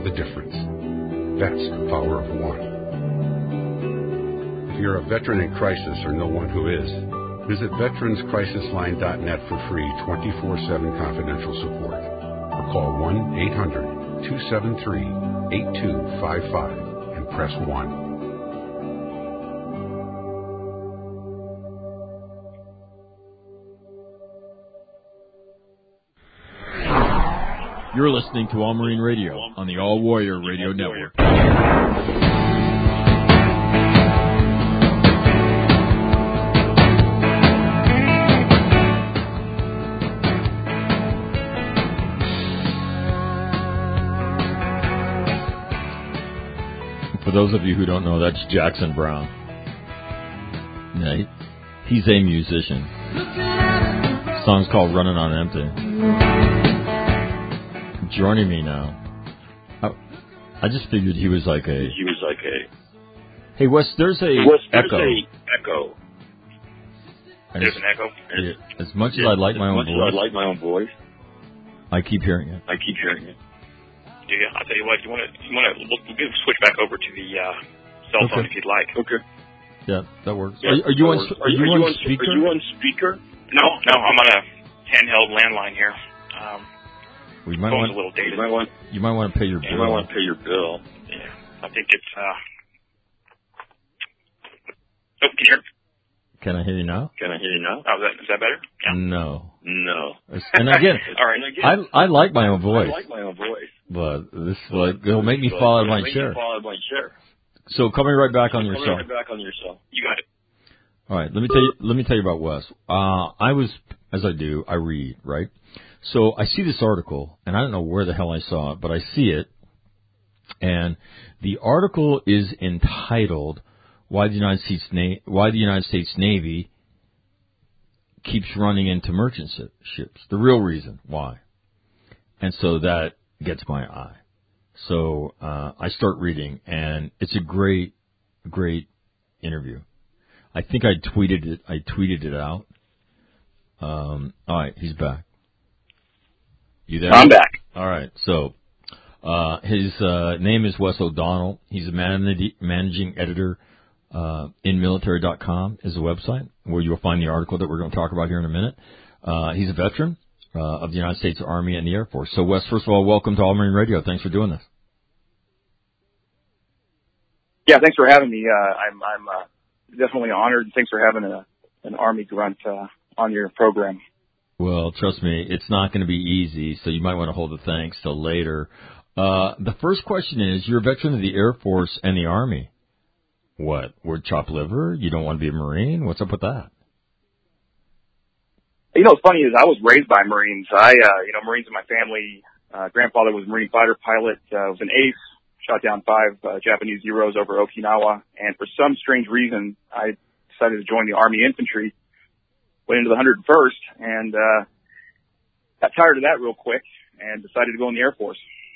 all the difference. That's the power of one. If you're a veteran in crisis or know one who is, visit veteranscrisisline.net for free 24/7 confidential support. Or call 1-800-273-8255 and press 1. You're listening to All Marine Radio on the All Warrior Radio Network. For those of you who don't know, that's Jackson Browne. Yeah, he's a musician. The song's called Running on Empty. Joining me now. I just figured he was like a... Hey, Wes, there's a echo. There's an echo? As much as I like my own voice, I keep hearing it. Yeah, I'll tell you what, you want to switch back over to the cell phone if you'd like. Okay. Yeah, that works. Are you on speaker? Are you on speaker? No, I'm on a handheld landline here. You might want a little dated. You might want to pay your bill. Yeah, I think it's. Oh, can you hear? Can I hear you now? Oh, is that better? Yeah. No. And again, all right. I like my own voice. But this it'll make me fall out of my chair. So coming right back on your cell. You got it. All right. Let me tell you about Wes. I read, right? So I see this article, and I don't know where the hell I saw it, but I see it, and the article is entitled "Why the United States Navy Keeps Running into Merchant Ships." The real reason why, and so that gets my eye. So I start reading, and it's a great interview. I think I tweeted it out. All right, he's back. You there? I'm back. All right. So his name is Wes O'Donnell. He's a managing editor. InMilitary.com is the website where you'll find the article that we're going to talk about here in a minute. He's a veteran of the United States Army and the Air Force. So, Wes, first of all, welcome to All Marine Radio. Thanks for doing this. Yeah, thanks for having me. I'm definitely honored. Thanks for having an Army grunt on your program. Well, trust me, it's not going to be easy, so you might want to hold the thanks till later. The first question is, you're a veteran of the Air Force and the Army. What? Word chopped liver? You don't want to be a Marine? What's up with that? You know, what's funny is I was raised by Marines. Marines in my family. Grandfather was a Marine fighter pilot. Was an ace. Shot down 5 Japanese Zeros over Okinawa. And for some strange reason, I decided to join the Army Infantry. Went into the 101st and got tired of that real quick and decided to go in the Air Force.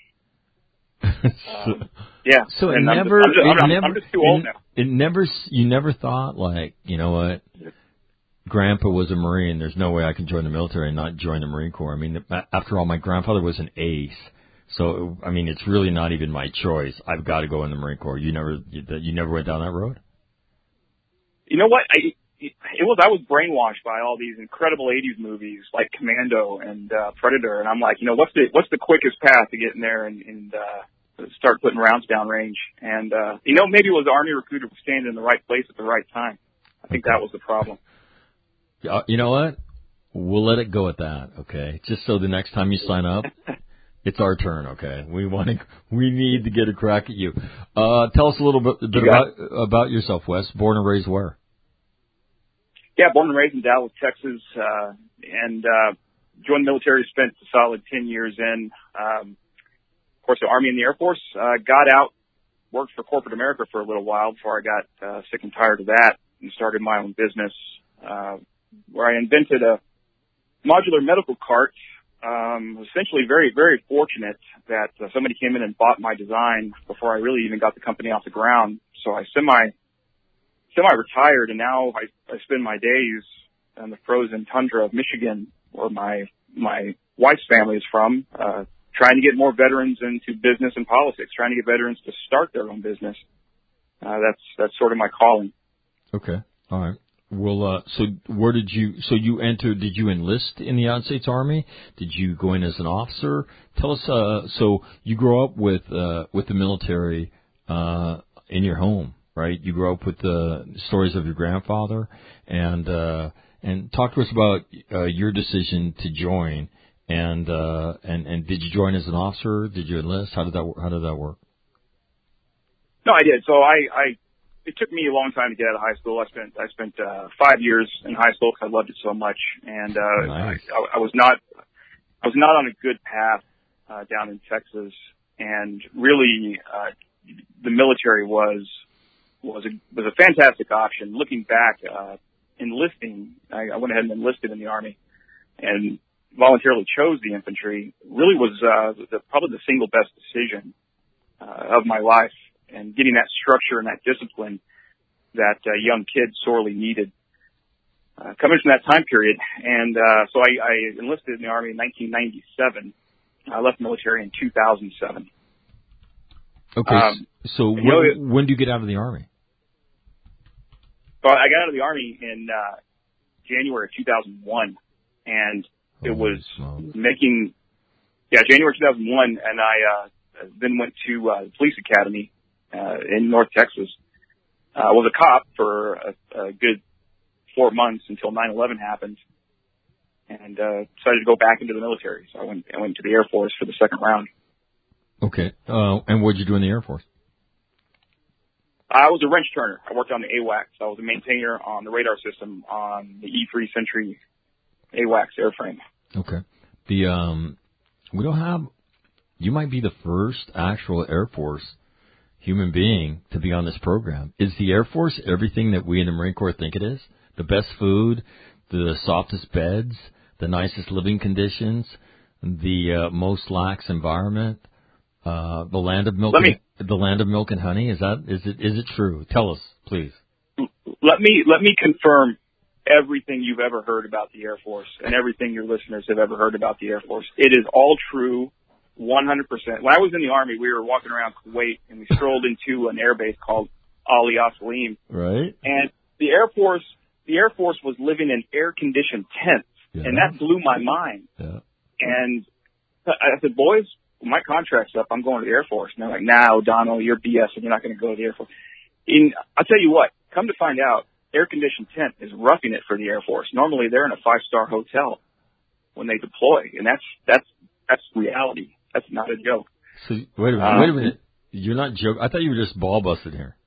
Yeah. So I'm just too old now. You never thought, like, you know what? Grandpa was a Marine. There's no way I can join the military and not join the Marine Corps. I mean, after all, my grandfather was an ace. So, I mean, it's really not even my choice. I've got to go in the Marine Corps. You never went down that road? You know what? I was brainwashed by all these incredible 80s movies like Commando and Predator, and I'm like, you know, what's the quickest path to get in there and start putting rounds down range? And maybe it was the Army recruiter standing in the right place at the right time. I think that was the problem. You know what? We'll let it go at that, okay? Just so the next time you sign up, it's our turn, okay? We need to get a crack at you. Tell us a little bit about yourself, Wes. Born and raised where? Yeah, born and raised in Dallas, Texas, and joined the military, spent a solid 10 years in, of course, the Army and the Air Force. Got out, worked for corporate America for a little while before I got sick and tired of that and started my own business, where I invented a modular medical cart. Essentially very, very fortunate that somebody came in and bought my design before I really even got the company off the ground. So I semi-retired, and now I spend my days in the frozen tundra of Michigan, where my wife's family is from, trying to get more veterans into business and politics, trying to get veterans to start their own business. That's sort of my calling. Okay. All right. Well, so did you enlist in the United States Army? Did you go in as an officer? Tell us, so you grew up with the military, in your home, right? You grew up with the stories of your grandfather, and talk to us about, your decision to join, and did you join as an officer? Did you enlist? How did that work? No, I did. So it took me a long time to get out of high school. I spent 5 years in high school because I loved it so much, and nice. I was not on a good path down in Texas, and really the military was a fantastic option. Looking back, enlisting, I went ahead and enlisted in the Army, and voluntarily chose the infantry. Really was probably the single best decision of my life. And getting that structure and that discipline that young kids sorely needed coming from that time period. And so I enlisted in the Army in 1997. I left the military in 2007. Okay, so when do you get out of the Army? So I got out of the Army in January of 2001, and it was January 2001, and I then went to the police academy in North Texas. I was a cop for a good 4 months until 9/11 happened, and decided to go back into the military. So I went to the Air Force for the second round. Okay. And what did you do in the Air Force? I was a wrench turner. I worked on the AWACS. I was a maintainer on the radar system on the E-3 Sentry AWACS airframe. Okay. We don't have. You might be the first actual Air Force human being to be on this program. Is the Air Force everything that we in the Marine Corps think it is? The best food, the softest beds, the nicest living conditions, the most lax environment, the land of milk, the land of milk and honey. Is it true? Tell us, please. Let me confirm everything you've ever heard about the Air Force and everything your listeners have ever heard about the Air Force. It is all true. 100%. When I was in the Army, we were walking around Kuwait, and we strolled into an airbase called Ali Salim. Right. And the Air Force was living in air-conditioned tents, and that blew my mind. Yeah. And I said, boys, my contract's up. I'm going to the Air Force. And they're like, nah, O'Donnell, you're BS, and you're not going to go to the Air Force. And I'll tell you what, come to find out, air-conditioned tent is roughing it for the Air Force. Normally, they're in a 5-star hotel when they deploy, and that's reality. That's not a joke. So wait a minute. You're not joking. I thought you were just ball busted here.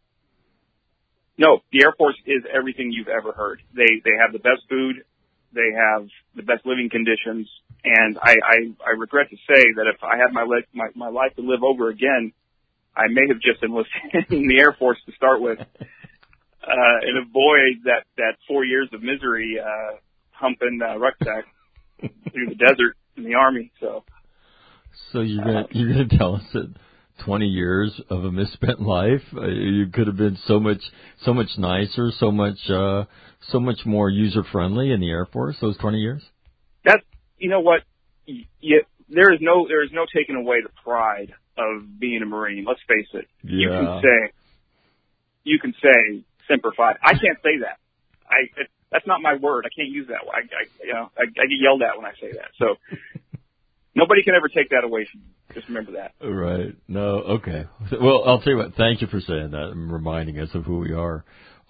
No, the Air Force is everything you've ever heard. They have the best food, they have the best living conditions, and I regret to say that if I had my life to live over again, I may have just enlisted in the Air Force to start with, and avoid that 4 years of misery humping rucksack through the desert in the Army. So you're gonna tell us that 20 years of a misspent life, you could have been so much nicer, so much more user friendly in the Air Force. Those 20 years. That's, you know what, there is no taking away the pride of being a Marine. Let's face it. Yeah. You can say Semper Fi. I can't say that. That's not my word. I can't use that. I get yelled at when I say that. So. Nobody can ever take that away from you. Just remember that. Right. No, okay. Well, I'll tell you what, thank you for saying that and reminding us of who we are.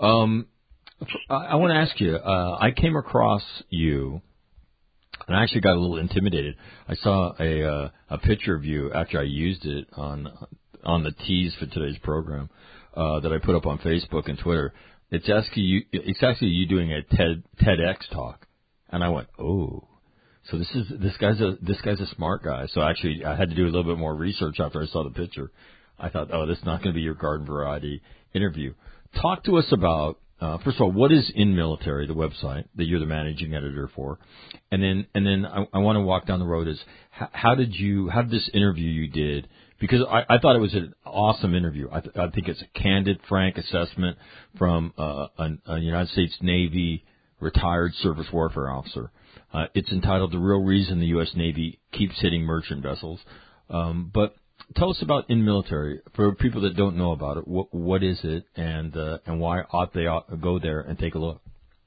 I want to ask you, I came across you, and I actually got a little intimidated. I saw a picture of you after I used it on the tease for today's program that I put up on Facebook and Twitter. It's actually you doing a TEDx talk. And I went, oh. So this guy's a smart guy. So actually, I had to do a little bit more research after I saw the picture. I thought, oh, this is not going to be your garden variety interview. Talk to us about first of all, what is In Military, the website that you're the managing editor for, and then I want to walk down the road is how did this interview you did? Because I thought it was an awesome interview. I think it's a candid, frank assessment from a United States Navy retired surface warfare officer. It's entitled "The Real Reason the U.S. Navy Keeps Hitting Merchant Vessels." But tell us about In Military for people that don't know about it. What is it, and why ought they go there and take a look?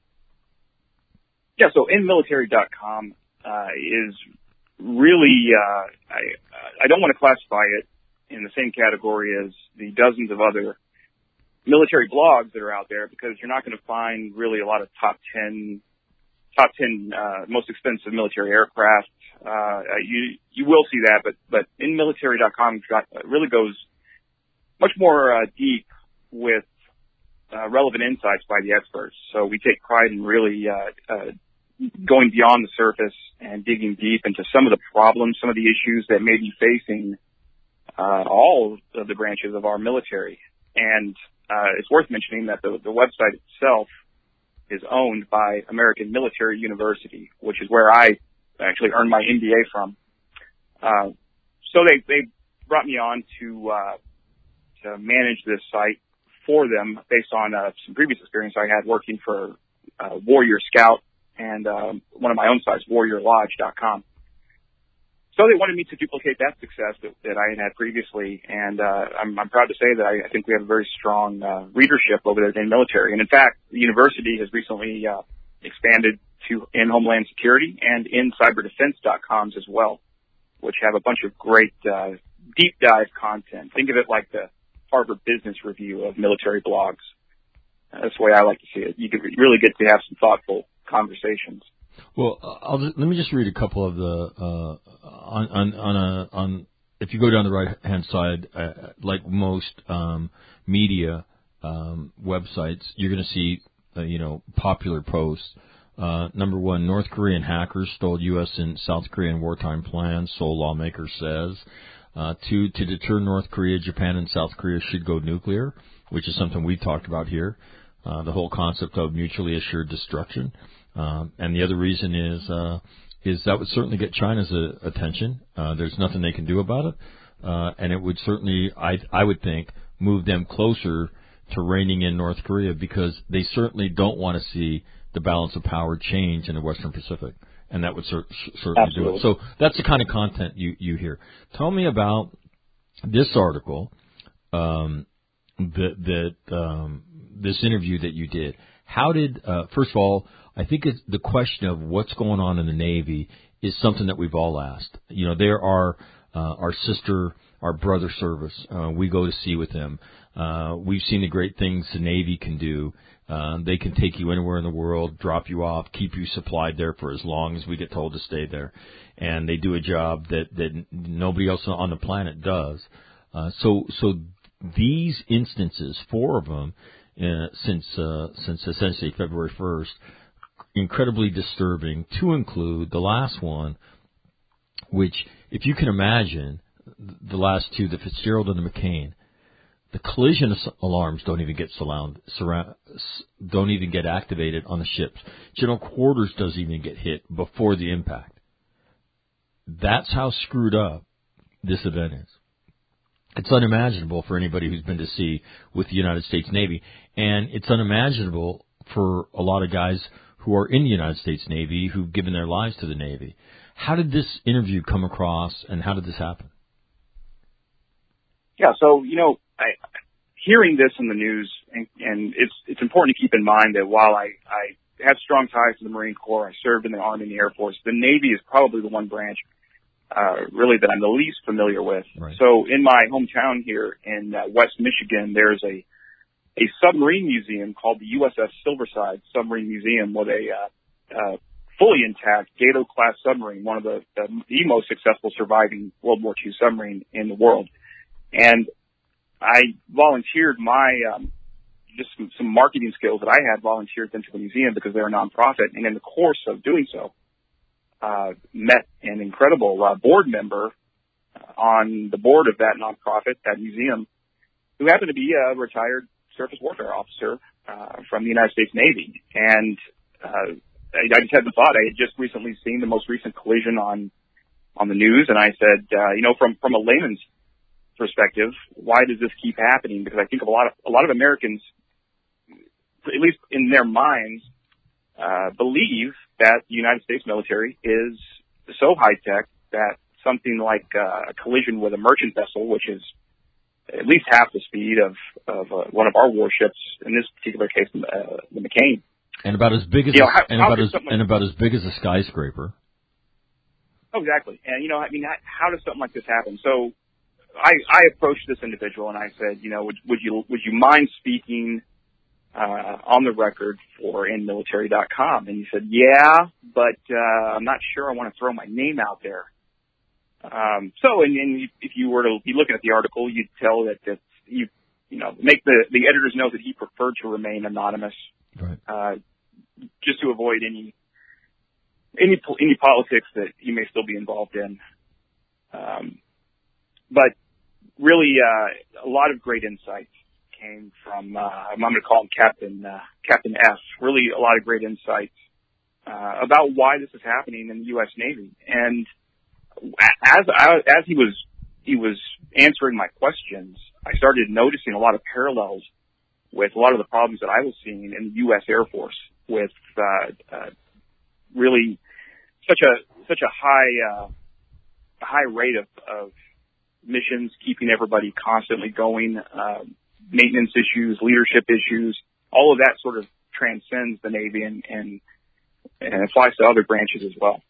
Yeah, so InMilitary.com is really I don't want to classify it in the same category as the dozens of other military blogs that are out there, because you're not going to find really a lot of top 10 most expensive military aircraft. You will see that, but InMilitary.com really goes much more deep with relevant insights by the experts. So we take pride in really going beyond the surface and digging deep into some of the problems, some of the issues that may be facing all of the branches of our military. And it's worth mentioning that the website itself is owned by American Military University, which is where I actually earned my MBA from. So they brought me on to manage this site for them based on some previous experience I had working for Warrior Scout and one of my own sites, WarriorLodge.com. So they wanted me to duplicate that success that I had previously, and I'm proud to say that I think we have a very strong readership over there in military. And in fact, the university has recently expanded to in Homeland Security and in CyberDefense.coms as well, which have a bunch of great deep dive content. Think of it like the Harvard Business Review of military blogs. That's the way I like to see it. You can really get to have some thoughtful conversations. Well, let me just read a couple of the on if you go down the right hand side, like most media websites, you're going to see popular posts. Number one, North Korean hackers stole U.S. and South Korean wartime plans, Seoul lawmaker says. Two, to deter North Korea, Japan and South Korea should go nuclear, which is something we talked about here. The whole concept of mutually assured destruction. And the other reason is that would certainly get China's attention. There's nothing they can do about it. And it would certainly, I would think, move them closer to reining in North Korea, because they certainly don't want to see the balance of power change in the Western Pacific. And that would certainly Absolutely. do it. So that's the kind of content you hear. Tell me about this article, this interview that you did. How did, first of all, I think the question of what's going on in the Navy is something that we've all asked. There are our sister, our brother service. We go to sea with them. We've seen the great things the Navy can do. They can take you anywhere in the world, drop you off, keep you supplied there for as long as we get told to stay there. And they do a job that nobody else on the planet does. So these instances, 4 of them, since essentially February 1st, incredibly disturbing, to include the last one, which, if you can imagine, the last 2, the Fitzgerald and the McCain, the collision alarms don't even get activated on the ships. General quarters doesn't even get hit before the impact. That's how screwed up this event is. It's unimaginable for anybody who's been to sea with the United States Navy, and it's unimaginable for a lot of guys who are in the United States Navy who've given their lives to the Navy. How did this interview come across, and how did this happen? Yeah, so, hearing this in the news, and it's important to keep in mind that while I have strong ties to the Marine Corps, I served in the Army and the Air Force, the Navy is probably the one branch really that I'm the least familiar with. Right. So in my hometown here in West Michigan, there's a submarine museum called the USS Silverside Submarine Museum with a fully intact Gato-class submarine, one of the most successful surviving World War II submarine in the world. And I volunteered my just some marketing skills that I had volunteered into the museum because they're a nonprofit. And in the course of doing so, met an incredible board member on the board of that nonprofit, that museum, who happened to be a retired surface warfare officer from the United States Navy. And I just had the thought, I had just recently seen the most recent collision on the news, and I said, from a layman's perspective, why does this keep happening? Because I think a lot of Americans, at least in their minds, believe that the United States military is so high tech that something like a collision with a merchant vessel, which is at least half the speed of one of our warships, in this particular case, the McCain. And about as big as about as big as a skyscraper. Oh, exactly. And how does something like this happen? So I approached this individual and I said, would you mind speaking on the record for InMilitary.com? And he said, yeah, but I'm not sure I want to throw my name out there. So if you were to be looking at the article, you'd tell that make the editors know that he preferred to remain anonymous, right. Just to avoid any politics that he may still be involved in. But really, a lot of great insights came from, I'm going to call him Captain F. Really a lot of great insights, about why this is happening in the U.S. Navy. And as he was answering my questions, I started noticing a lot of parallels with a lot of the problems that I was seeing in the U.S. Air Force with, really such a high rate of missions, keeping everybody constantly going, maintenance issues, leadership issues, all of that sort of transcends the Navy and applies to other branches as well.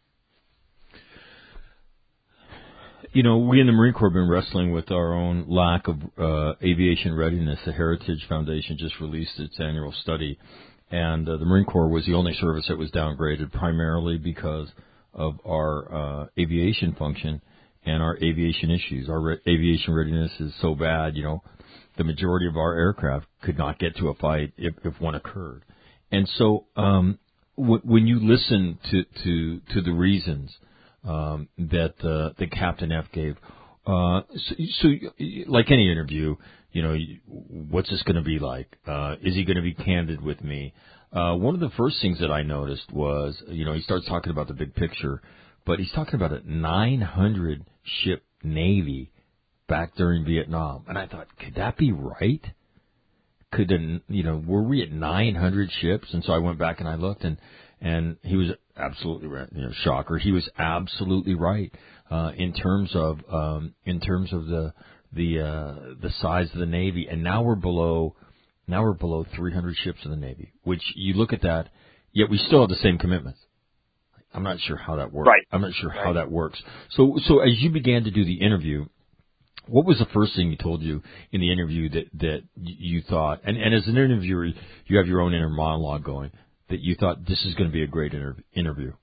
We in the Marine Corps have been wrestling with our own lack of aviation readiness. The Heritage Foundation just released its annual study, and the Marine Corps was the only service that was downgraded primarily because of our aviation function and our aviation issues. Our aviation readiness is so bad, the majority of our aircraft could not get to a fight if one occurred. And so when you listen to the reasons that the Captain F gave, so like any interview, what's this going to be like? Is he going to be candid with me? One of the first things that I noticed was, he starts talking about the big picture, but he's talking about a 900 ship Navy back during Vietnam. And I thought, could that be right? Were we at 900 ships? And so I went back and I looked, and he was absolutely right. Shocker. He was absolutely right, in terms of the size of the Navy. And now we're below 300 ships in the Navy, which you look at that, yet we still have the same commitments. I'm not sure how that works. Right. I'm not sure how that works. So as you began to do the interview, what was the first thing he told you in the interview that you thought, and as an interviewer, you have your own inner monologue going, that you thought this is going to be a great interview?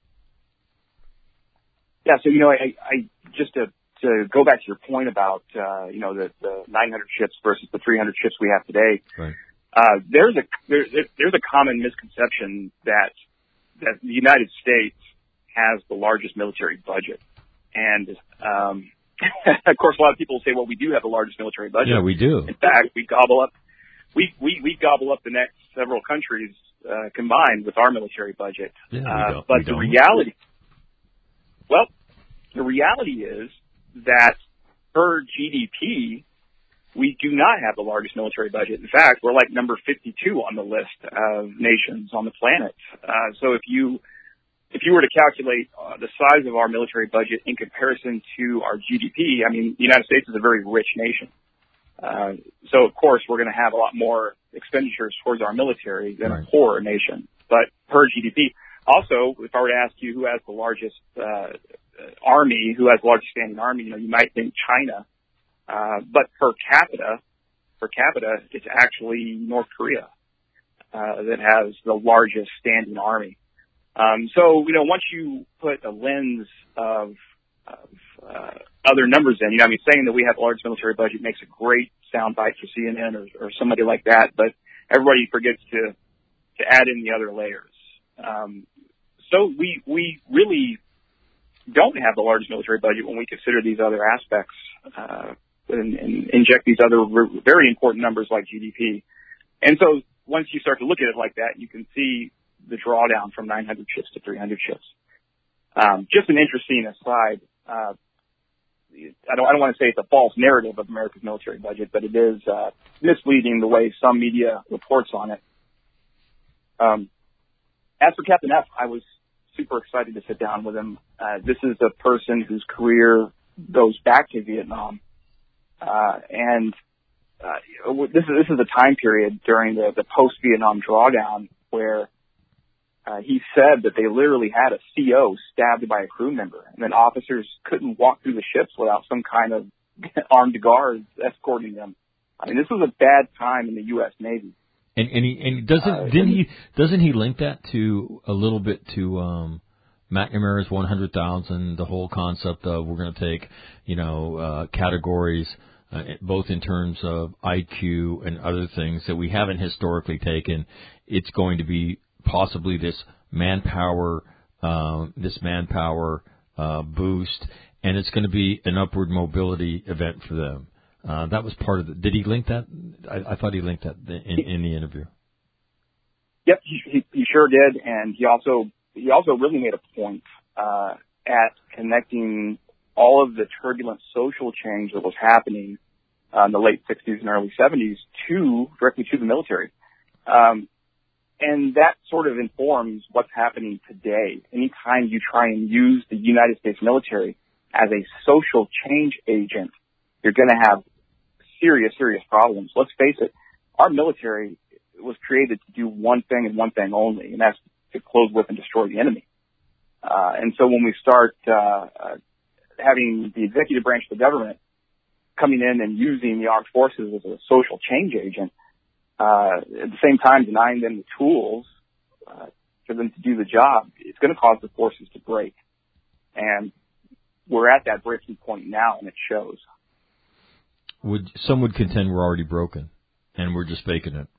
Yeah. So, I just to go back to your point about, the 900 ships versus the 300 ships we have today. Right. There's a common misconception that the United States has the largest military budget. And, of course, a lot of people say, well, we do have the largest military budget. Yeah, we do. In fact, we gobble up the next several countries, combined with our military budget. Yeah, but the reality is that per GDP, we do not have the largest military budget. In fact, we're like number 52 on the list of nations on the planet. So if you were to calculate the size of our military budget in comparison to our GDP, the United States is a very rich nation. So of course we're going to have a lot more expenditures towards our military than a poorer nation. But per GDP, also, if I were to ask you who has the largest army, who has the largest standing army, you might think China. But per capita, it's actually North Korea that has the largest standing army. So once you put a lens of other numbers in, saying that we have the largest military budget makes a great soundbite for CNN or somebody like that, but everybody forgets to add in the other layers. So we really don't have the largest military budget when we consider these other aspects, and inject these other very important numbers like GDP. And so once you start to look at it like that, you can see the drawdown from 900 ships to 300 ships. Just an interesting aside. I don't want to say it's a false narrative of America's military budget, but it is misleading the way some media reports on it. As for Captain F, I was super excited to sit down with him. This is a person whose career goes back to Vietnam. This is a time period during the post-Vietnam drawdown where he said that they literally had a CO stabbed by a crew member, and then officers couldn't walk through the ships without some kind of armed guards escorting them. I mean, this was a bad time in the U.S. Navy. And he doesn't he link that to a little bit to McNamara's 100,000, the whole concept of we're going to take categories both in terms of IQ and other things that we haven't historically taken. It's going to be possibly this manpower boost, and it's going to be an upward mobility event for them. That was part of it. Did he link that? I thought he linked that in the interview. Yep, he sure did, and he also really made a point at connecting all of the turbulent social change that was happening in the late 60s and early 70s directly to the military. And that sort of informs what's happening today. Anytime you try and use the United States military as a social change agent, you're going to have serious problems. Let's face it, our military was created to do one thing and one thing only, and that's to close with and destroy the enemy. And so when we start having the executive branch of the government coming in and using the armed forces as a social change agent, at the same time denying them the tools for them to do the job, it's going to cause the forces to break. And we're at that breaking point now, and it shows. Some would contend we're already broken, and we're just faking it.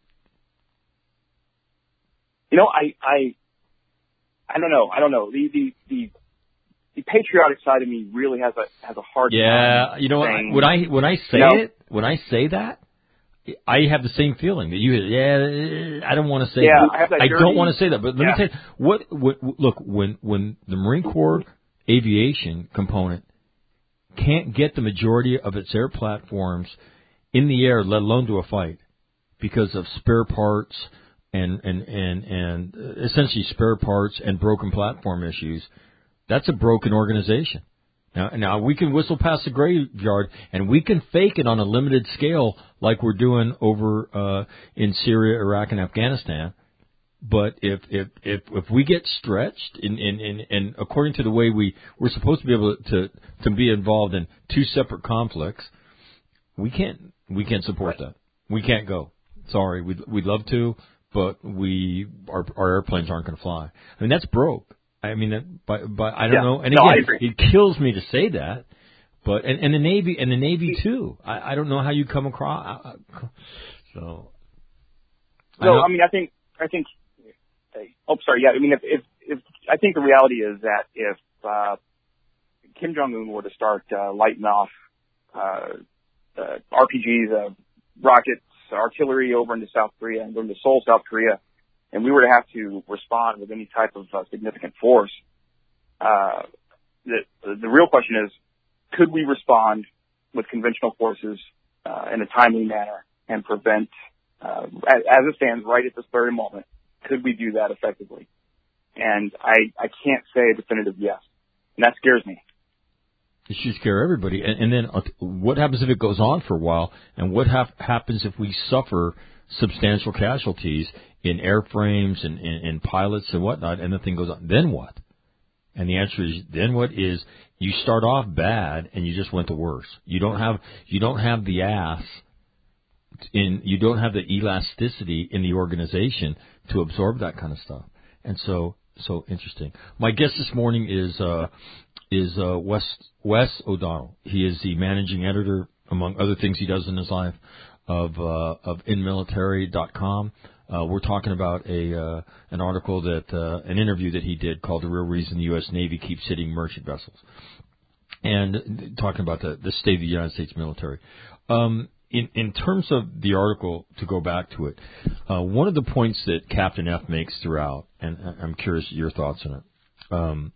I don't know. The patriotic side of me really has a hard time. Yeah, you know what? When I say that, I have the same feeling that you. Yeah, I don't want to say that. I don't want to say that. But let me tell you, look, when the Marine Corps aviation component can't get the majority of its air platforms in the air, let alone to a fight, because of spare parts and essentially spare parts and broken platform issues, that's a broken organization. Now we can whistle past the graveyard and we can fake it on a limited scale like we're doing over in Syria, Iraq, and Afghanistan. But if we get stretched and according to the way we're supposed to be able to be involved in two separate conflicts, we can't support that. We can't go. Sorry, we'd love to, but our airplanes aren't going to fly. I mean, that's broke. I mean, but I don't know. And again, it kills me to say that. But and the Navy too. I don't know how you come across. So I think. Oh, sorry. Yeah, I mean, if I think the reality is that if Kim Jong-un were to start lighting off RPGs, rockets, artillery over into South Korea and into Seoul, South Korea, and we were to have to respond with any type of significant force, the real question is, could we respond with conventional forces in a timely manner and prevent, as it stands right at this very moment, could we do that effectively? And I can't say a definitive yes, and that scares me. It should scare everybody. And then what happens if it goes on for a while? And what happens if we suffer substantial casualties in airframes and in pilots and whatnot, and the thing goes on? Then what? And the answer is, then what is, you start off bad and you just went to worse. You don't have the you don't have the elasticity in the organization to absorb that kind of stuff. And so interesting. My guest this morning is Wes O'Donnell. He is the managing editor, among other things he does in his life, of InMilitary.com. We're talking about an article an interview that he did called "The Real Reason the U.S. Navy Keeps Hitting Merchant Vessels," and talking about the state of the United States military. In terms of the article, to go back to it, one of the points that Captain F makes throughout, and I'm curious your thoughts on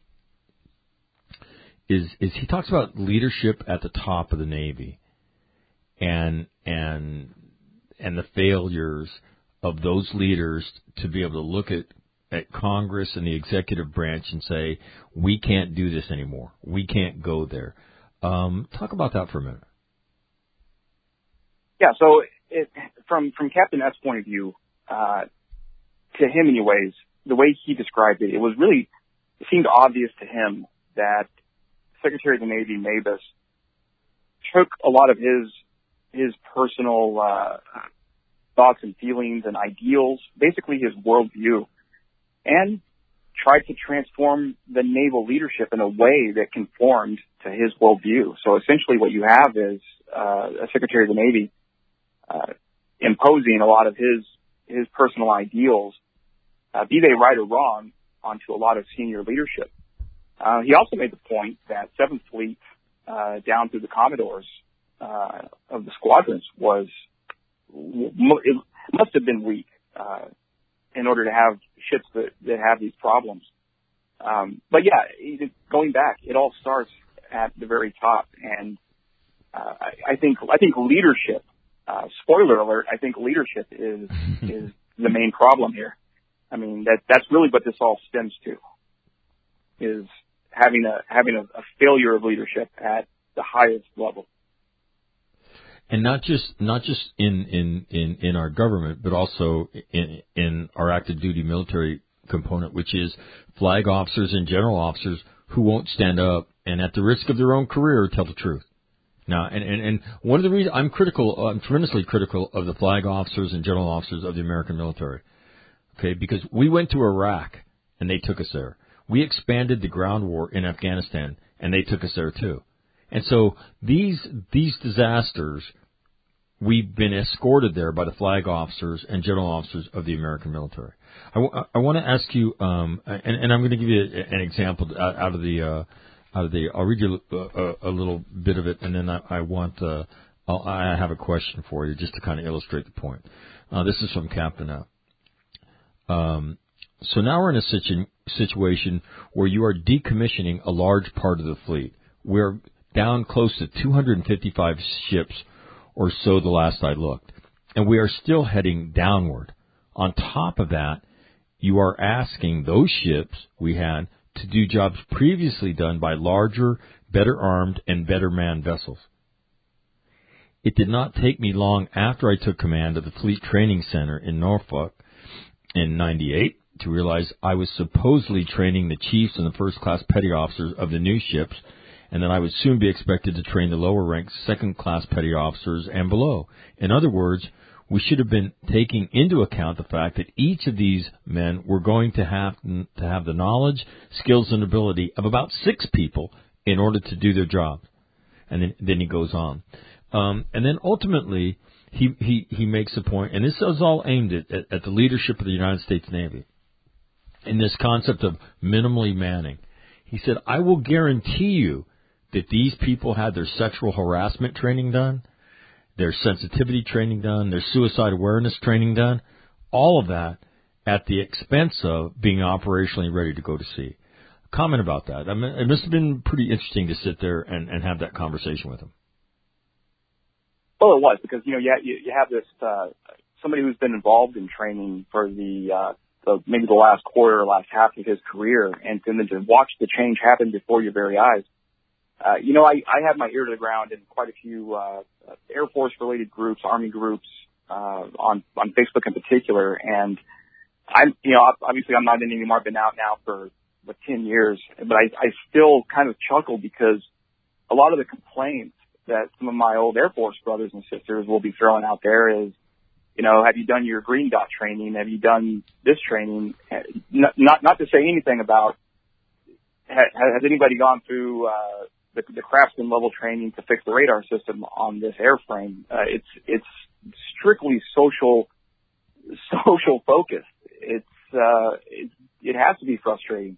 it, is he talks about leadership at the top of the Navy, and the failures of those leaders to be able to look at Congress and the executive branch and say, we can't do this anymore. We can't go there. Talk about that for a minute. Yeah, so from Captain F's point of view, to him anyways, the way he described it, it seemed obvious to him that Secretary of the Navy Mabus took a lot of his personal thoughts and feelings and ideals, basically his worldview, and tried to transform the naval leadership in a way that conformed to his worldview. So essentially what you have is a Secretary of the Navy imposing a lot of his personal ideals, be they right or wrong, onto a lot of senior leadership. He also made the point that 7th Fleet, down through the Commodores of the squadrons, it must have been weak in order to have ships that have these problems. But yeah, going back, it all starts at the very top, and I think leadership. Spoiler alert! I think leadership is the main problem here. I mean, that's really what this all stems to, is having a failure of leadership at the highest level. And not just in our government, but also in our active duty military component, which is flag officers and general officers who won't stand up and at the risk of their own career tell the truth. Now, and one of the reasons I'm tremendously critical of the flag officers and general officers of the American military. Okay, because we went to Iraq and they took us there. We expanded the ground war in Afghanistan and they took us there too. And so these disasters, we've been escorted there by the flag officers and general officers of the American military. I want to ask you, and I'm going to give you an example out of the. I'll read you a little bit of it, and then I have a question for you just to kind of illustrate the point. This is from Captain F. So now we're in a situation where you are decommissioning a large part of the fleet. We're down close to 255 ships or so the last I looked, and we are still heading downward. On top of that, you are asking those ships we had to do jobs previously done by larger, better armed, and better manned vessels. It did not take me long after I took command of the Fleet Training Center in Norfolk in 98 to realize I was supposedly training the chiefs and the first-class petty officers of the new ships, and that I would soon be expected to train the lower-ranked second-class petty officers and below. In other words, we should have been taking into account the fact that each of these men were going to have the knowledge, skills, and ability of about 6 people in order to do their job. And then he goes on. And then ultimately, he makes a point, and this is all aimed at the leadership of the United States Navy, in this concept of minimally manning. He said, I will guarantee you that these people had their sexual harassment training done, their sensitivity training done, their suicide awareness training done, all of that at the expense of being operationally ready to go to sea. Comment about that. I mean, it must have been pretty interesting to sit there and have that conversation with him. Well, it was, because, you have this, somebody who's been involved in training for maybe the last quarter or last half of his career, and then to watch the change happen before your very eyes. I have my ear to the ground in quite a few Air Force related groups, Army groups, on Facebook in particular, and obviously I'm not in anymore. I've been out now for 10 years, but I still kind of chuckle because a lot of the complaints that some of my old Air Force brothers and sisters will be throwing out there is, have you done your green dot training? Have you done this training? Not to say anything about, has anybody gone through the craftsman level training to fix the radar system on this airframe? It's strictly social focused. It has to be frustrating.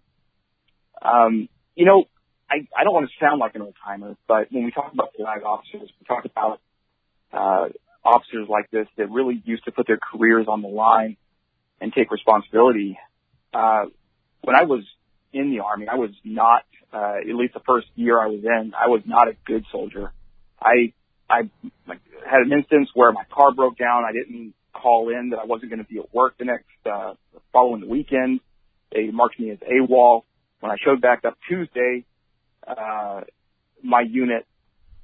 I don't want to sound like an old timer, but when we talk about flag officers, we talk about officers like this that really used to put their careers on the line and take responsibility. When I was in the Army, I was not, at least the first year I was in, I was not a good soldier. I had an instance where my car broke down. I didn't call in that I wasn't going to be at work the next following weekend. They marked me as AWOL. When I showed back up Tuesday, my unit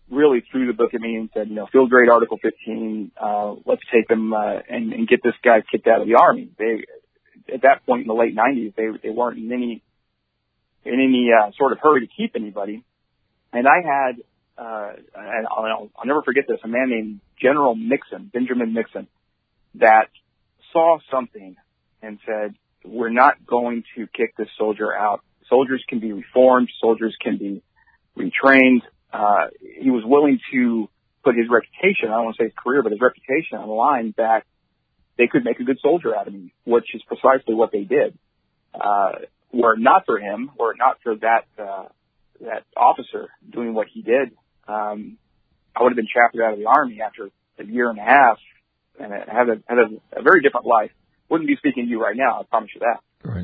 really threw the book at me and said, field grade Article 15, let's take them, and get this guy kicked out of the Army. At that point in the late 90s, they weren't in any sort of hurry to keep anybody. And I had, and I'll never forget this, a man named General Mixon, Benjamin Mixon, that saw something and said, we're not going to kick this soldier out. Soldiers can be reformed. Soldiers can be retrained. He was willing to put his reputation, I don't want to say his career, but his reputation on the line that they could make a good soldier out of him, which is precisely what they did. Were it not for him, or not for that officer doing what he did, I would have been shafted out of the Army after a year and a half, and had a very different life. Wouldn't be speaking to you right now, I promise you that. Right.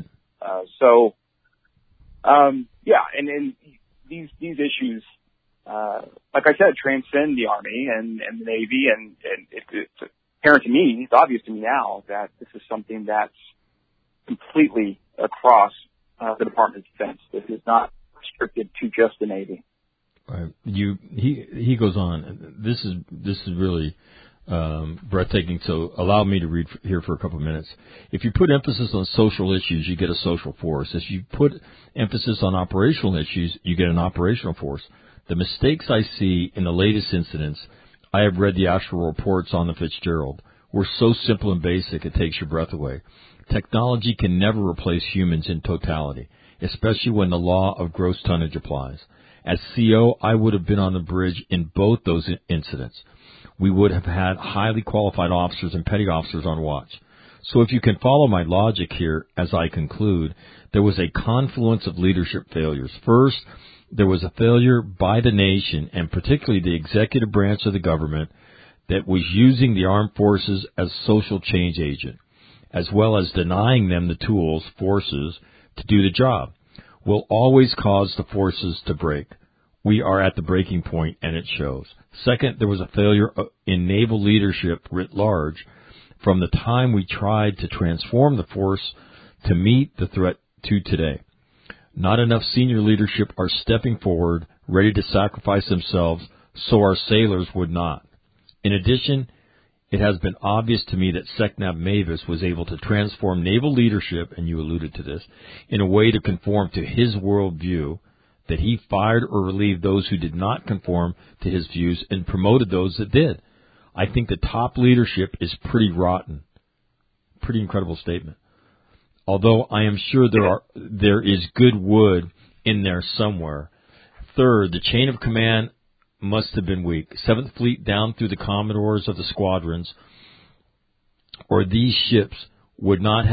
And these issues, like I said, transcend the Army and the Navy, and it's apparent to me, it's obvious to me now that this is something that's completely across the Department of Defense. This is not restricted to just the Navy. Right. He goes on. This is really breathtaking. So allow me to read here for a couple of minutes. If you put emphasis on social issues, you get a social force. If you put emphasis on operational issues, you get an operational force. The mistakes I see in the latest incidents, I have read the actual reports on the Fitzgerald, were so simple and basic it takes your breath away. Technology can never replace humans in totality, especially when the law of gross tonnage applies. As CO, I would have been on the bridge in both those incidents. We would have had highly qualified officers and petty officers on watch. So if you can follow my logic here, as I conclude, there was a confluence of leadership failures. First, there was a failure by the nation, and particularly the executive branch of the government, that was using the armed forces as social change agent, as well as denying them the tools, forces, to do the job, will always cause the forces to break. We are at the breaking point, and it shows. Second, there was a failure in naval leadership writ large from the time we tried to transform the force to meet the threat to today. Not enough senior leadership are stepping forward, ready to sacrifice themselves so our sailors would not. In addition, it has been obvious to me that Secnab Mavis was able to transform naval leadership, and you alluded to this, in a way to conform to his worldview, that he fired or relieved those who did not conform to his views and promoted those that did. I think the top leadership is pretty rotten. Pretty incredible statement. Although I am sure there is good wood in there somewhere. Third, the chain of command must have been weak. 7th Fleet down through the commodores of the squadrons, or these ships would not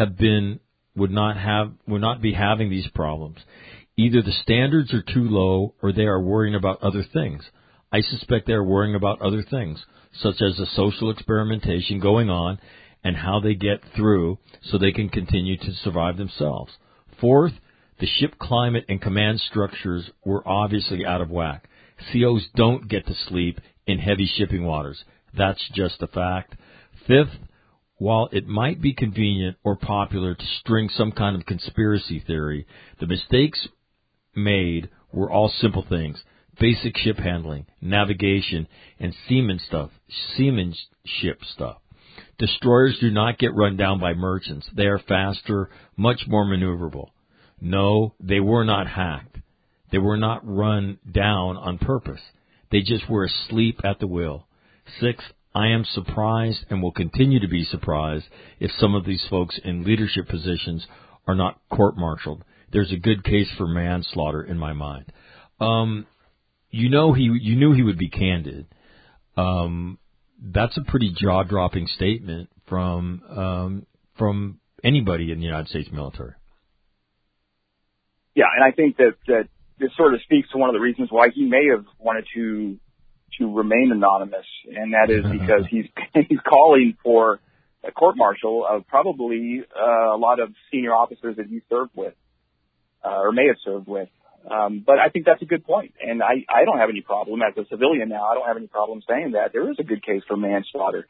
be having these problems. Either the standards are too low, or they are worrying about other things. I suspect they are worrying about other things, such as the social experimentation going on and how they get through so they can continue to survive themselves. Fourth, the ship climate and command structures were obviously out of whack. COs don't get to sleep in heavy shipping waters. That's just a fact. Fifth, while it might be convenient or popular to string some kind of conspiracy theory, the mistakes made were all simple things. Basic ship handling, navigation, and seamanship stuff. Destroyers do not get run down by merchants. They are faster, much more maneuverable. No, they were not hacked. They were not run down on purpose. They just were asleep at the wheel. Sixth, I am surprised and will continue to be surprised if some of these folks in leadership positions are not court-martialed. There's a good case for manslaughter in my mind. You knew he would be candid. That's a pretty jaw-dropping statement from anybody in the United States military. Yeah, and I think that this sort of speaks to one of the reasons why he may have wanted to remain anonymous, and that is because he's calling for a court-martial of probably a lot of senior officers that he served with, or may have served with. But I think that's a good point, and I don't have any problem as a civilian now. I don't have any problem saying that there is a good case for manslaughter.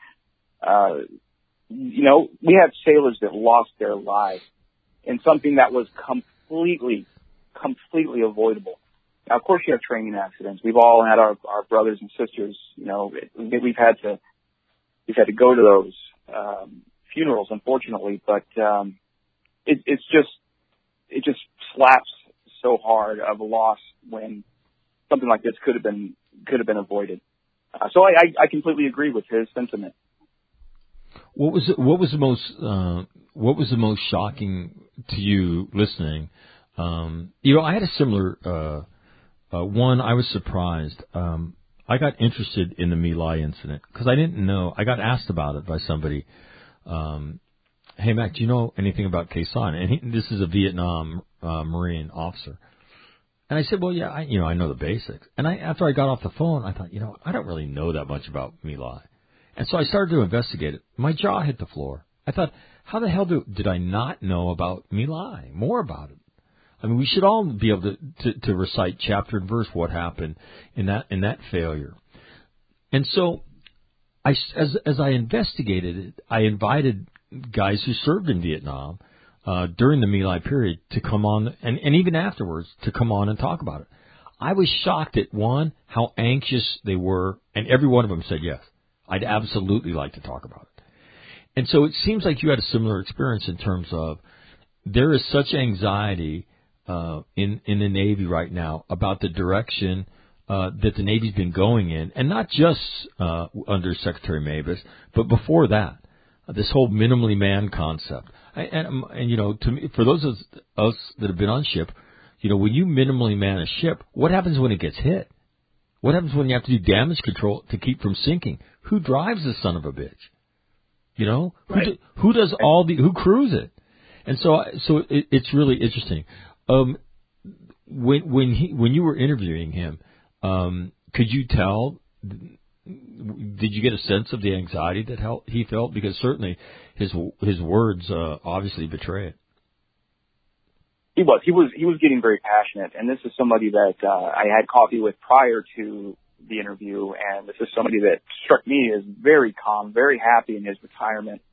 We have sailors that lost their lives in something that was completely avoidable. Now, of course, you have training accidents. We've all had our brothers and sisters. You know, we've had to go to those funerals, unfortunately. But it just slaps so hard of a loss when something like this could have been avoided. So I completely agree with his sentiment. What was the most shocking to you listening? You know, I had a similar one. I was surprised. I got interested in the My Lai incident because I didn't know. I got asked about it by somebody. Hey, Mac, do you know anything about Khe Sanh? And this is a Vietnam Marine officer. And I said, well, yeah, I know the basics. And after I got off the phone, I thought, I don't really know that much about My Lai. And so I started to investigate it. My jaw hit the floor. I thought, how the hell did I not know about My Lai, more about it? I mean, we should all be able to recite chapter and verse what happened in that failure. And so, as I investigated it, I invited guys who served in Vietnam during the My Lai period to come on, and even afterwards to come on and talk about it. I was shocked at one, how anxious they were, and every one of them said yes. I'd absolutely like to talk about it. And so it seems like you had a similar experience in terms of there is such anxiety in the Navy right now about the direction that the Navy's been going in, and not just under Secretary Mavis, but before that, this whole minimally manned concept. And to me, for those of us that have been on ship, when you minimally man a ship, what happens when it gets hit? What happens when you have to do damage control to keep from sinking? Who drives this son of a bitch? Right. Who does who crews it? And so it's really interesting. When you were interviewing him, could you tell? Did you get a sense of the anxiety that he felt? Because certainly his words obviously betray it. He was getting very passionate, and this is somebody that I had coffee with prior to the interview, and this is somebody that struck me as very calm, very happy in his retirement,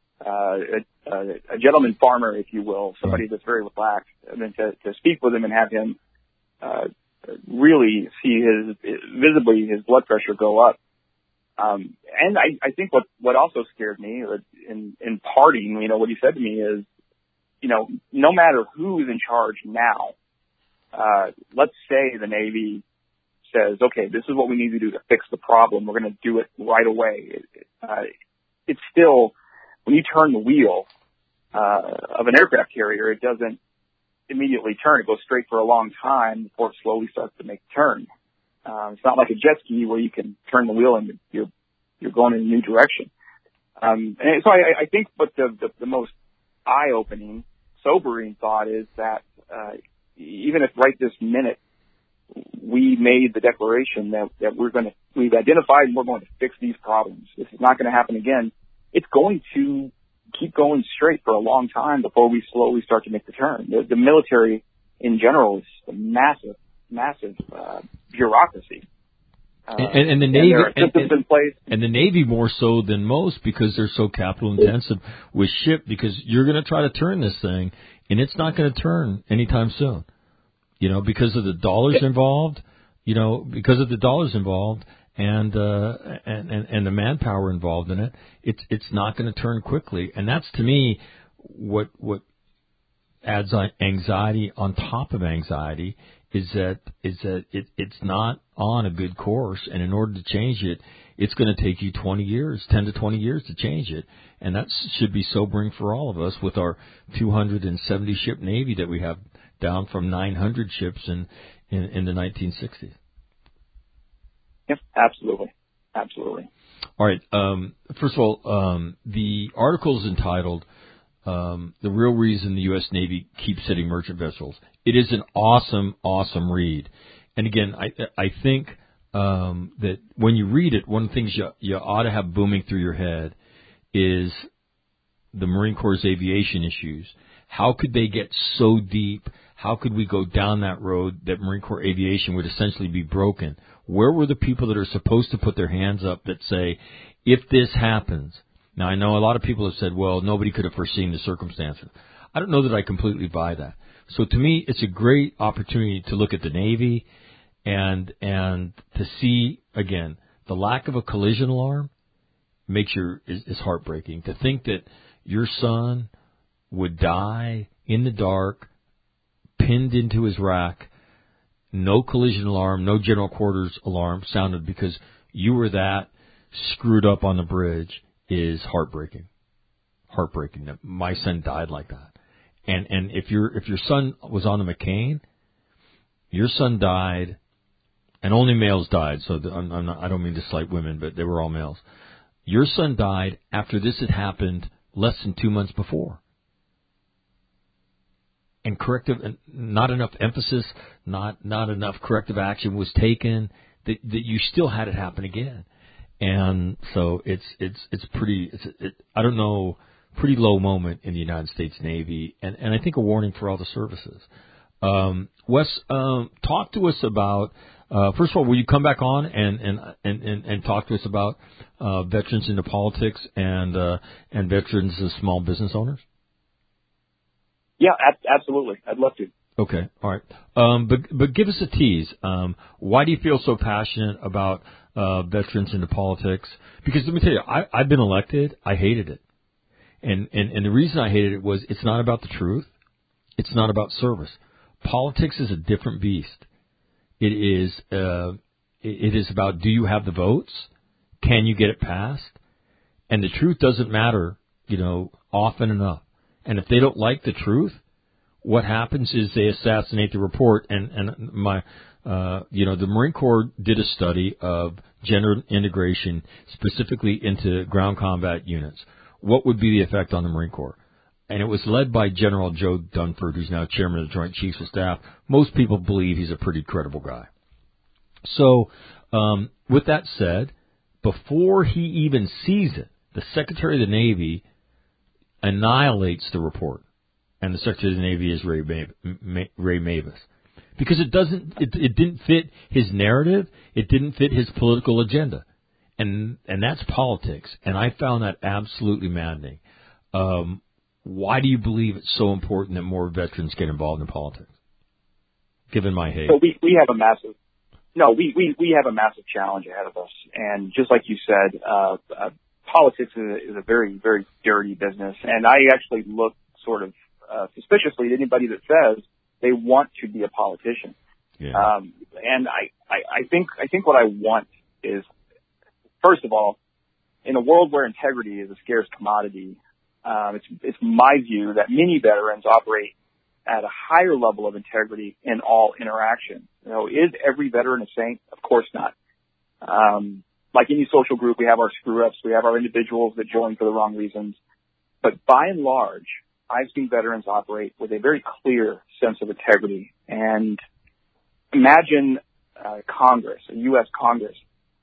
a gentleman farmer, if you will, somebody that's very relaxed. And then to speak with him and have him really see visibly his blood pressure go up. And I think what also scared me in parting, what he said to me is, no matter who is in charge now, let's say the Navy says, okay, this is what we need to do to fix the problem. We're going to do it right away. It's still, when you turn the wheel of an aircraft carrier, it doesn't immediately turn. It goes straight for a long time before it slowly starts to make a turn. It's not like a jet ski where you can turn the wheel and you're going in a new direction. And so I think what the most eye-opening, sobering thought is that even if right this minute we made the declaration that we've identified and we're going to fix these problems, this is not going to happen again, it's going to keep going straight for a long time before we slowly start to make the turn. The military in general is a massive bureaucracy. And the Navy, in place. And the Navy more so than most because they're so capital intensive with ship, because you're going to try to turn this thing and it's not going to turn anytime soon, because of the dollars involved, and the manpower involved in it. It's not going to turn quickly. And that's, to me, what adds anxiety on top of anxiety is that it's not on a good course, and in order to change it, it's going to take you 10 to 20 years to change it, and that should be sobering for all of us with our 270 ship Navy that we have, down from 900 ships in the 1960s. Yep, absolutely. All right. First of all, the article is entitled "The Real Reason the U.S. Navy Keeps Hitting Merchant Vessels." It is an awesome read. And again, I think that when you read it, one of the things you ought to have booming through your head is the Marine Corps' aviation issues. How could they get so deep? How could we go down that road that Marine Corps aviation would essentially be broken? Where were the people that are supposed to put their hands up that say, if this happens? Now, I know a lot of people have said, well, nobody could have foreseen the circumstances. I don't know that I completely buy that. So to me, it's a great opportunity to look at the Navy And to see, again, the lack of a collision alarm is heartbreaking. To think that your son would die in the dark, pinned into his rack, no collision alarm, no general quarters alarm sounded because you were that screwed up on the bridge is heartbreaking. Heartbreaking that my son died like that. And if your son was on the McCain, your son died, and only males died. So I don't mean to slight women, but they were all males. Your son died after this had happened less than 2 months before. And not enough emphasis, not enough corrective action was taken that you still had it happen again. And so it's I don't know, pretty low moment in the United States Navy, and I think a warning for all the services. Wes, talk to us about, first of all, will you come back on and talk to us about veterans into politics and veterans as small business owners? Yeah, absolutely. I'd love to. Okay, all right. But give us a tease. Why do you feel so passionate about veterans into politics? Because let me tell you, I've been elected. I hated it. And the reason I hated it was it's not about the truth. It's not about service. Politics is a different beast. It is about, do you have the votes? Can you get it passed? And the truth doesn't matter, often enough. And if they don't like the truth, what happens is they assassinate the report. And the Marine Corps did a study of gender integration specifically into ground combat units. What would be the effect on the Marine Corps? And it was led by General Joe Dunford, who's now chairman of the Joint Chiefs of Staff. Most people believe he's a pretty credible guy. So, with that said, before he even sees it, the Secretary of the Navy annihilates the report. And the Secretary of the Navy is Ray Mabus. Because it didn't fit his narrative. It didn't fit his political agenda. And that's politics. And I found that absolutely maddening. Why do you believe it's so important that more veterans get involved in politics? Given my hate. So we have a massive challenge ahead of us. And just like you said, politics is a very, very dirty business. And I actually look sort of suspiciously at anybody that says they want to be a politician. Yeah. And I think what I want is, first of all, in a world where integrity is a scarce commodity, it's my view that many veterans operate at a higher level of integrity in all interactions. Is every veteran a saint? Of course not. Like any social group, we have our screw-ups, we have our individuals that join for the wrong reasons. But by and large, I've seen veterans operate with a very clear sense of integrity. And imagine Congress, a U.S. Congress,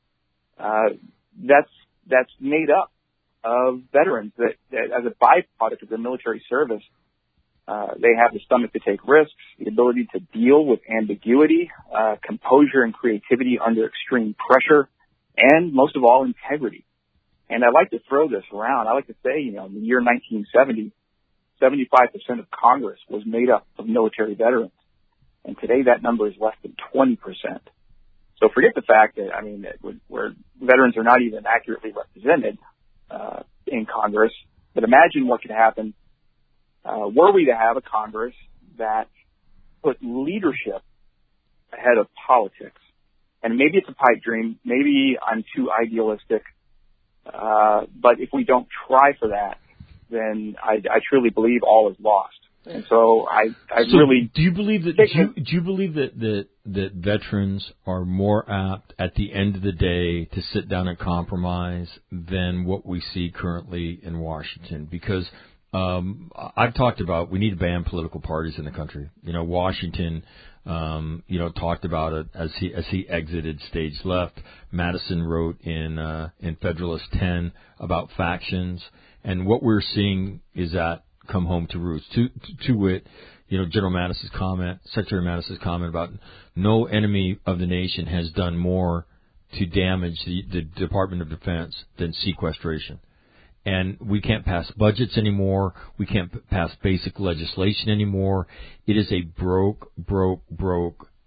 that's made up of veterans that as a byproduct of their military service, they have the stomach to take risks, the ability to deal with ambiguity, composure and creativity under extreme pressure, and most of all, integrity. And I like to throw this around. I like to say, in the year 1970, 75% of Congress was made up of military veterans. And today that number is less than 20%. So forget the fact that, where veterans are not even accurately represented in Congress. But imagine what could happen were we to have a Congress that put leadership ahead of politics. And maybe it's a pipe dream. Maybe I'm too idealistic. But if we don't try for that, then I truly believe all is lost. And so do you believe that that veterans are more apt at the end of the day to sit down and compromise than what we see currently in Washington? Because I've talked about we need to ban political parties in the country. Washington talked about it as he exited stage left. Madison wrote in Federalist 10 about factions, and what we're seeing is that come home to roost. To wit, General Mattis's comment, Secretary Mattis's comment about no enemy of the nation has done more to damage the Department of Defense than sequestration. And we can't pass budgets anymore. We can't pass basic legislation anymore. It is a broke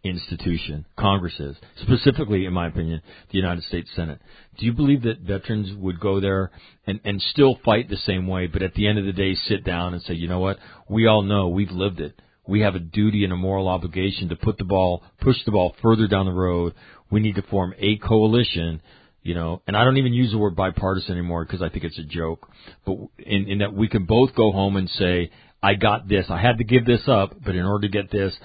institution, Congress is, specifically, in my opinion, the United States Senate. Do you believe that veterans would go there and still fight the same way, but at the end of the day sit down and say, you know what, we all know, we've lived it. We have a duty and a moral obligation to push the ball further down the road. We need to form a coalition, you know, and I don't even use the word bipartisan anymore because I think it's a joke, but in that we can both go home and say, I got this. I had to give this up, but in order to get this,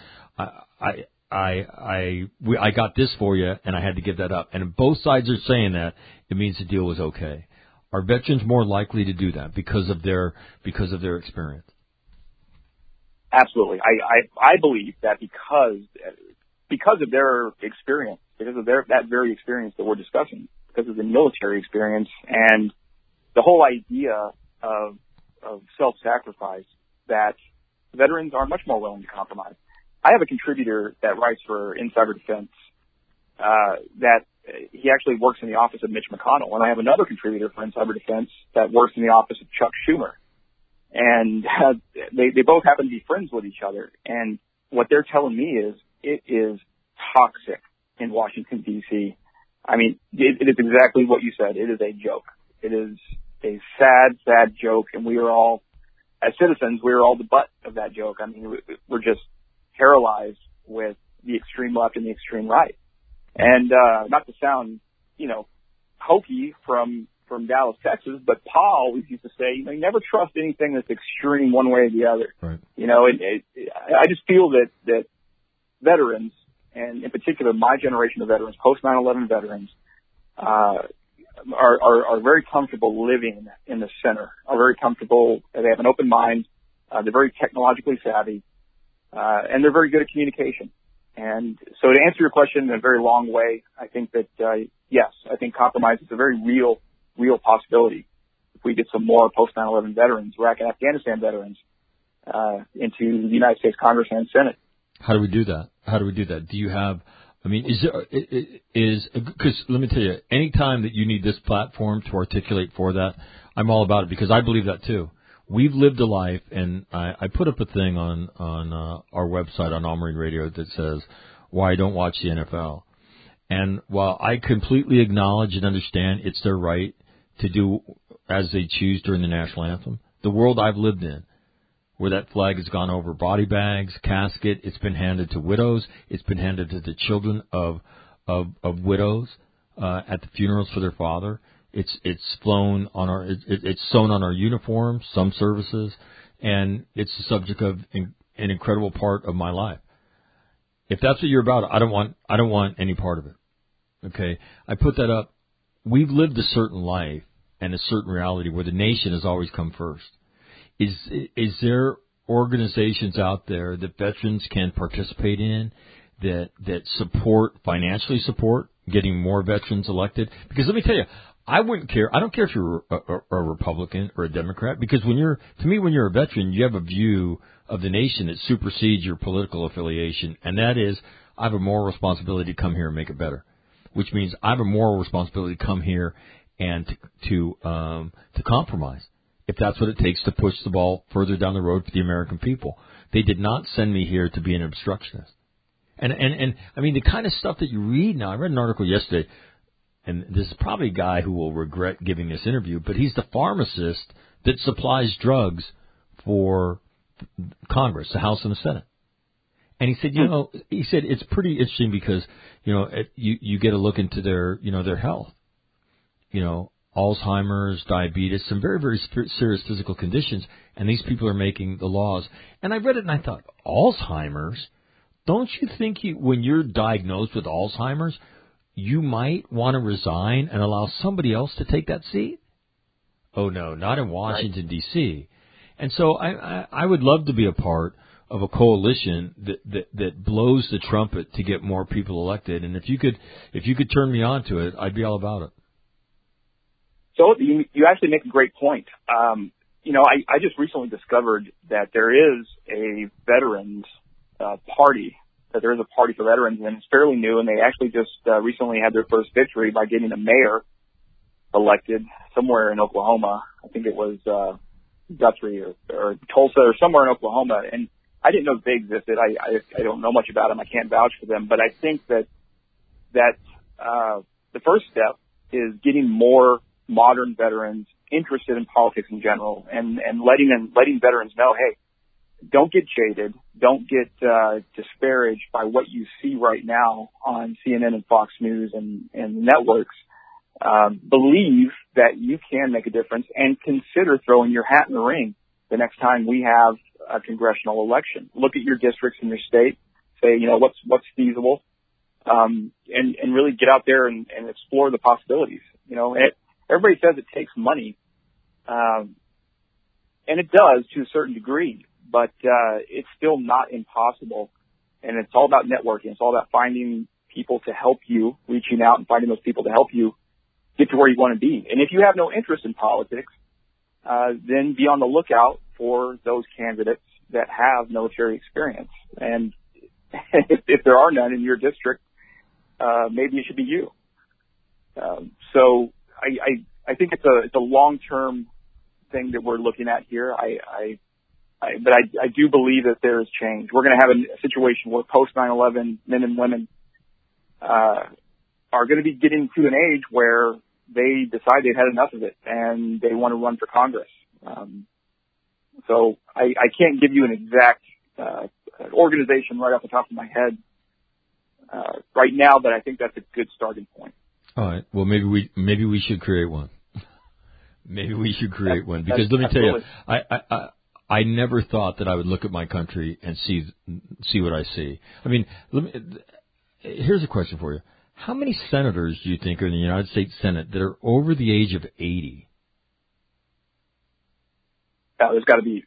I got this for you, and I had to give that up. And if both sides are saying that, it means the deal was okay. Are veterans more likely to do that because of their experience? Absolutely. I believe that because of their experience, because of that very experience that we're discussing, because of the military experience and the whole idea of self-sacrifice, that veterans are much more willing to compromise. I have a contributor that writes for Insider Defense that he actually works in the office of Mitch McConnell, and I have another contributor for Insider Defense that works in the office of Chuck Schumer. And they both happen to be friends with each other. And what they're telling me is it is toxic in Washington, D.C. I mean, it is exactly what you said. It is a joke. It is a sad, sad joke. And we are all, as citizens, we are all the butt of that joke. I mean, we're just paralyzed with the extreme left and the extreme right. And not to sound, hokey from Dallas, Texas, but Paul always used to say, you never trust anything that's extreme one way or the other. Right. I just feel that veterans, and in particular my generation of veterans, post 9/11 veterans, are very comfortable living in the center, are very comfortable, they have an open mind, they're very technologically savvy, and they're very good at communication. And so to answer your question in a very long way, I think that, yes, I think compromise is a very real possibility. If we get some more post 9/11 veterans, Iraq and Afghanistan veterans, into the United States Congress and Senate. How do we do that? Do you have, because let me tell you, any time that you need this platform to articulate for that, I'm all about it because I believe that too. We've lived a life, and I put up a thing on our website on All Marine Radio that says why I don't watch the NFL. And while I completely acknowledge and understand it's their right to do as they choose during the national anthem, the world I've lived in, where that flag has gone over body bags, casket, it's been handed to widows, it's been handed to the children of widows at the funerals for their father. It's flown on it's sewn on our uniforms, some services, and it's the subject of an incredible part of my life. If that's what you're about, I don't want any part of it. Okay, I put that up. We've lived a certain life and a certain reality where the nation has always come first. Is there organizations out there that veterans can participate in that financially support getting more veterans elected? Because let me tell you, I wouldn't care. I don't care if you're a Republican or a Democrat, because when you're a veteran, you have a view of the nation that supersedes your political affiliation, and that is, I have a moral responsibility to come here and make it better. Which means I have a moral responsibility to come here and to compromise, if that's what it takes to push the ball further down the road for the American people. They did not send me here to be an obstructionist. And I mean, the kind of stuff that you read now, I read an article yesterday, and this is probably a guy who will regret giving this interview, but he's the pharmacist that supplies drugs for Congress, the House and the Senate. And he said, it's pretty interesting because, you get a look into their health, Alzheimer's, diabetes, some very, very serious physical conditions, and these people are making the laws. And I read it and I thought, Alzheimer's? Don't you think when you're diagnosed with Alzheimer's, you might want to resign and allow somebody else to take that seat? Oh, no, not in Washington, right. D.C. And so I would love to be a part of a coalition that blows the trumpet to get more people elected. And if you could turn me on to it, I'd be all about it. So you actually make a great point. I just recently discovered that there is a veterans party, that there is a party for veterans, and it's fairly new, and they actually just recently had their first victory by getting a mayor elected somewhere in Oklahoma. I think it was Guthrie or Tulsa or somewhere in Oklahoma. And I didn't know they existed. I don't know much about them. I can't vouch for them, but I think that the first step is getting more modern veterans interested in politics in general, and letting veterans know, hey, don't get jaded, don't get disparaged by what you see right now on CNN and Fox News and networks. Believe that you can make a difference and consider throwing your hat in the ring the next time we have a congressional election. Look at your districts in your state, say, what's feasible, and really get out there and explore the possibilities. Everybody says it takes money, and it does to a certain degree, but it's still not impossible. And it's all about networking. It's all about finding people to help you, reaching out and finding those people to help you get to where you want to be. And if you have no interest in politics, then be on the lookout for those candidates that have military experience. And if there are none in your district, maybe it should be you. So I think it's a long-term thing that we're looking at here. But I do believe that there is change. We're going to have a situation where post 9/11 men and women are going to be getting to an age where they decide they've had enough of it and they want to run for Congress. So I can't give you an exact organization right off the top of my head right now, but I think that's a good starting point. All right. Well, maybe we should create one. Maybe we should create one, because let me tell you, I never thought that I would look at my country and see what I see. I mean, here's a question for you. How many senators do you think are in the United States Senate that are over the age of 80? There's got to be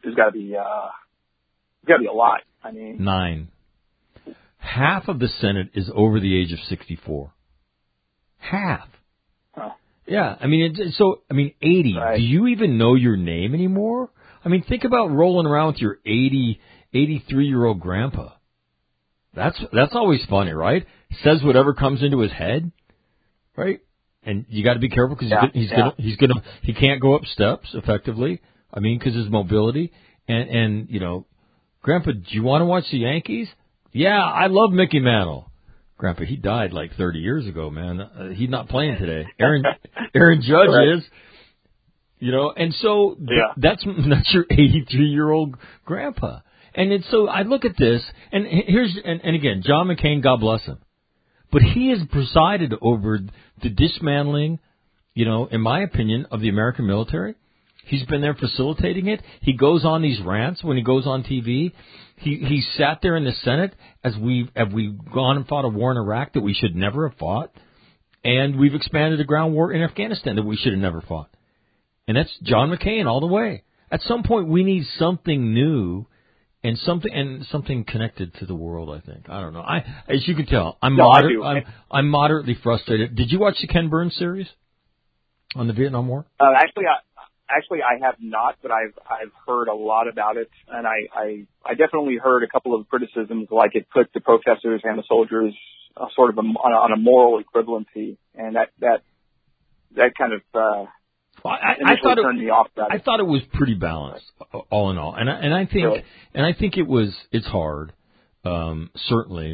a lot. I mean, 9. Half of the Senate is over the age of 64. Half. Huh. Yeah, I mean, 80. Right. Do you even know your name anymore? I mean, think about rolling around with your 83-year-old grandpa. That's always funny, right? Says whatever comes into his head, right? And you got to be careful because he can't go up steps effectively. I mean, because his mobility and Grandpa, do you want to watch the Yankees? Yeah, I love Mickey Mantle. Grandpa, he died like 30 years ago, man. He's not playing today. Aaron Judge right. is. And so that's your 83-year-old grandpa. And so I look at this, and and again, John McCain, God bless him. But he has presided over the dismantling, in my opinion, of the American military. He's been there facilitating it. He goes on these rants when he goes on TV. He sat there in the Senate as we've gone and fought a war in Iraq that we should never have fought. And we've expanded a ground war in Afghanistan that we should have never fought. And that's John McCain all the way. At some point, we need something new and something connected to the world, I think. I don't know. As you can tell, I'm moderately frustrated. Did you watch the Ken Burns series on the Vietnam War? Actually, I have not, but I've heard a lot about it, and I definitely heard a couple of criticisms, like it put the protesters and the soldiers sort of on a moral equivalency, and that kind of I thought turned me off. I thought it was pretty balanced, all in all, and I think really? And I think it's hard, certainly,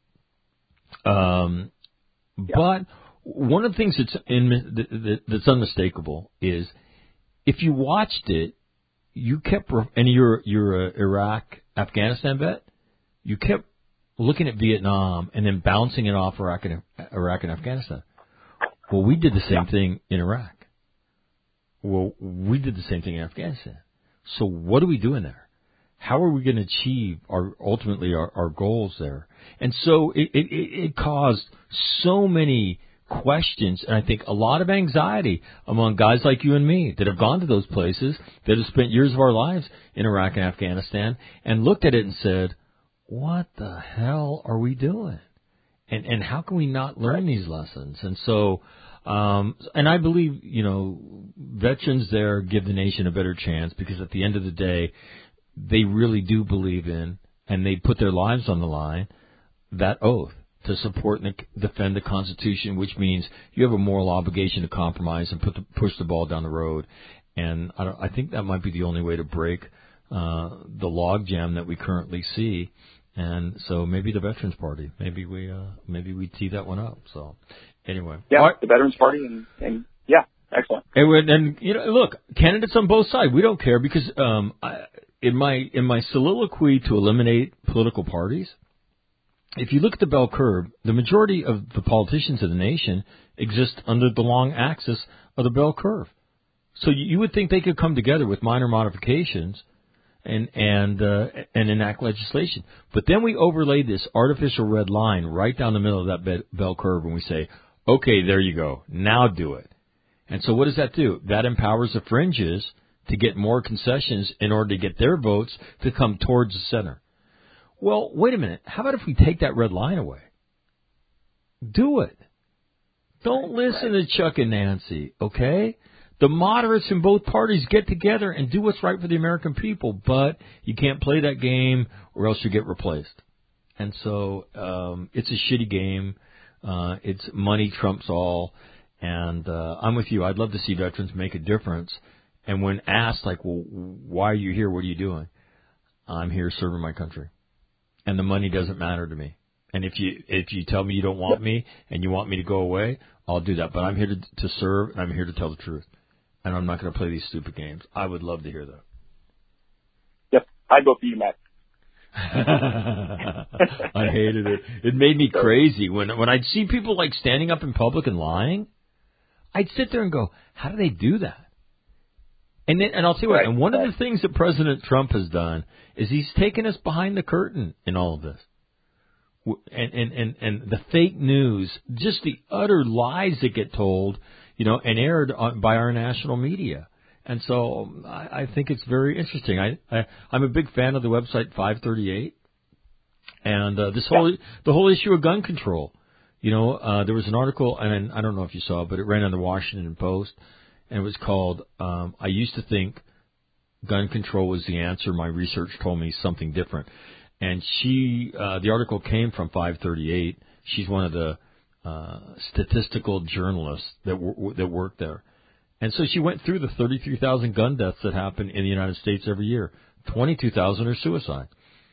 but one of the things that's unmistakable is, if you watched it, you kept, and you're a Iraq, Afghanistan vet, you kept looking at Vietnam and then bouncing it off Iraq and Afghanistan. Well, we did the same thing in Iraq. Well, we did the same thing in Afghanistan. So what are we doing there? How are we going to achieve ultimately our goals there? And so it caused so many questions, and I think a lot of anxiety among guys like you and me that have gone to those places, that have spent years of our lives in Iraq and Afghanistan, and looked at it and said, what the hell are we doing? And how can we not learn these lessons? And so, and I believe, veterans there give the nation a better chance, because at the end of the day, they really do believe in, and they put their lives on the line, that oath to support and defend the Constitution, which means you have a moral obligation to compromise and push the ball down the road. And I think that might be the only way to break the logjam that we currently see. And so maybe the Veterans Party, maybe we tee that one up. So anyway, yeah, the Veterans Party, and yeah, excellent. And look, candidates on both sides, we don't care because in my soliloquy to eliminate political parties, if you look at the bell curve, the majority of the politicians of the nation exist under the long axis of the bell curve. So you would think they could come together with minor modifications and enact legislation. But then we overlay this artificial red line right down the middle of that bell curve, and we say, okay, there you go. Now do it. And so what does that do? That empowers the fringes to get more concessions in order to get their votes to come towards the center. Well, wait a minute. How about if we take that red line away? Do it. Don't listen to Chuck and Nancy, okay? The moderates in both parties get together and do what's right for the American people, but you can't play that game or else you get replaced. And so it's a shitty game. It's money trumps all. And I'm with you. I'd love to see veterans make a difference. And when asked, like, well, why are you here? What are you doing? I'm here serving my country. And the money doesn't matter to me. And if you tell me you don't want me and you want me to go away, I'll do that. But I'm here to serve, and I'm here to tell the truth. And I'm not going to play these stupid games. I would love to hear that. Yep, I'd vote for you, Matt. I hated it. It made me crazy. When I'd see people like standing up in public and lying, I'd sit there and go, how do they do that? And I'll tell you what, and one of the things that President Trump has done is he's taken us behind the curtain in all of this. And the fake news, just the utter lies that get told, and aired by our national media. And so I think it's very interesting. I'm a big fan of the website 538 and the whole issue of gun control. There was an article, and I don't know if you saw it, but it ran on the Washington Post, and it was called I used to think gun control was the answer. My research told me something different. And the article came from 538. She's one of the statistical journalists that work there. And so she went through the 33,000 gun deaths that happen in the United States every year. 22,000 are suicide.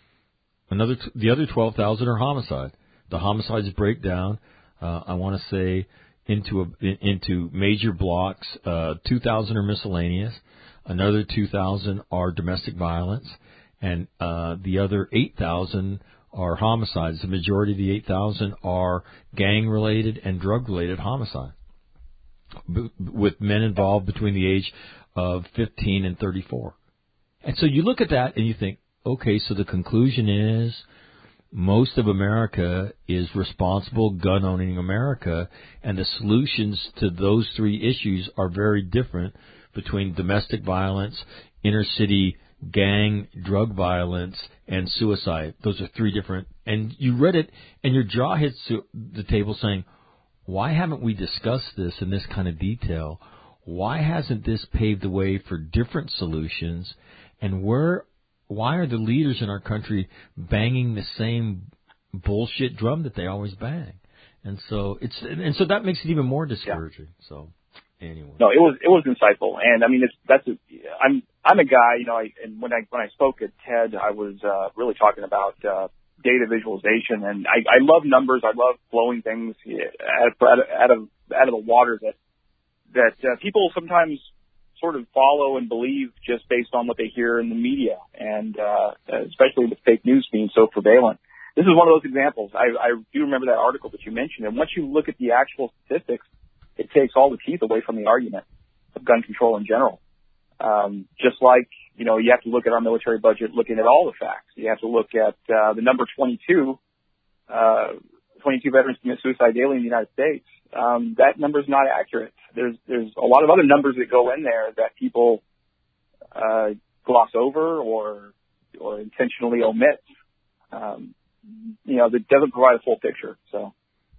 The other 12,000 are homicide. The homicides break down, I want to say, into major blocks. 2,000 are miscellaneous. Another 2,000 are domestic violence. And the other 8,000 are homicides. The majority of the 8,000 are gang-related and drug-related homicide, with men involved between the age of 15 and 34. And so you look at that and you think, okay, so the conclusion is most of America is responsible gun-owning America, and the solutions to those three issues are very different between domestic violence, inner-city gang, drug violence, and suicide. Those are three different. And you read it, and your jaw hits the table saying, why haven't we discussed this in this kind of detail? Why hasn't this paved the way for different solutions? And why are the leaders in our country banging the same bullshit drum that they always bang? And so so that makes it even more discouraging. Yeah. So anyway, no, it was insightful, and I mean I'm a guy, and when I spoke at TED, I was really talking about data visualization, and I love numbers. I love blowing things out of the water that people sometimes sort of follow and believe just based on what they hear in the media, and especially with fake news being so prevalent. This is one of those examples. I do remember that article that you mentioned, and once you look at the actual statistics, it takes all the teeth away from the argument of gun control in general. Just like, you have to look at our military budget looking at all the facts. You have to look at the number 22 veterans commit suicide daily in the United States. That number is not accurate. There's a lot of other numbers that go in there that people gloss over or intentionally omit. That doesn't provide a full picture. So.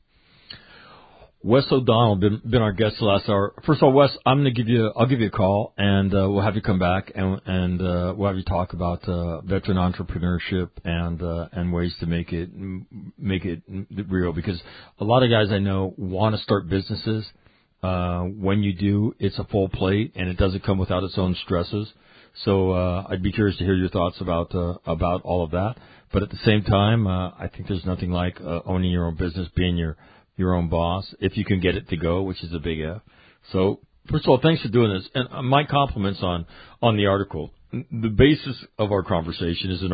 Wes O'Donnell been our guest the last hour. First of all, Wes, I'll give you a call, and we'll have you come back, and we'll have you talk about veteran entrepreneurship and ways to make it real. Because a lot of guys I know want to start businesses. When you do, it's a full plate, and it doesn't come without its own stresses. So I'd be curious to hear your thoughts about all of that. But at the same time, I think there's nothing like owning your own business, being your own boss, if you can get it to go, which is a big F. So first of all, thanks for doing this. And my compliments on the article. The basis of our conversation is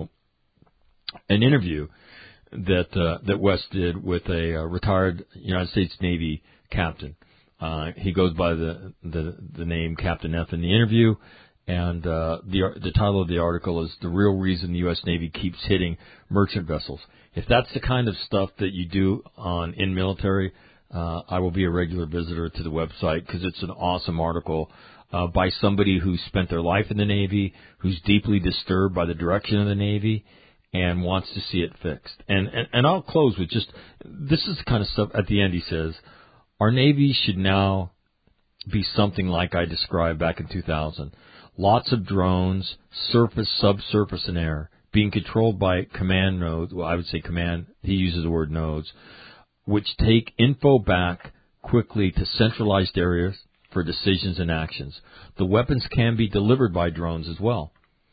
an interview that Wes did with a retired United States Navy captain. He goes by the name Captain F in the interview, and the title of the article is "The Real Reason the U.S. Navy Keeps Hitting Merchant Vessels." If that's the kind of stuff that you do in military, I will be a regular visitor to the website because it's an awesome article by somebody who spent their life in the Navy, who's deeply disturbed by the direction of the Navy, and wants to see it fixed. And I'll close with just, this is the kind of stuff at the end he says, our Navy should now be something like I described back in 2000. Lots of drones, surface, subsurface, and air, being controlled by command nodes, well, I would say command, he uses the word nodes, which take info back quickly to centralized areas for decisions and actions. The weapons can be delivered by drones as well.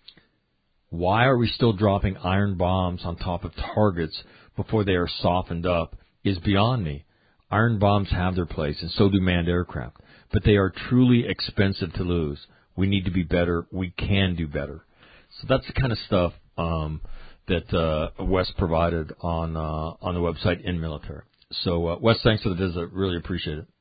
Why are we still dropping iron bombs on top of targets before they are softened up is beyond me. Iron bombs have their place, and so do manned aircraft. But they are truly expensive to lose. We need to be better. We can do better. So that's the kind of stuff that Wes provided on the website in military. So, Wes, thanks for the visit. Really appreciate it.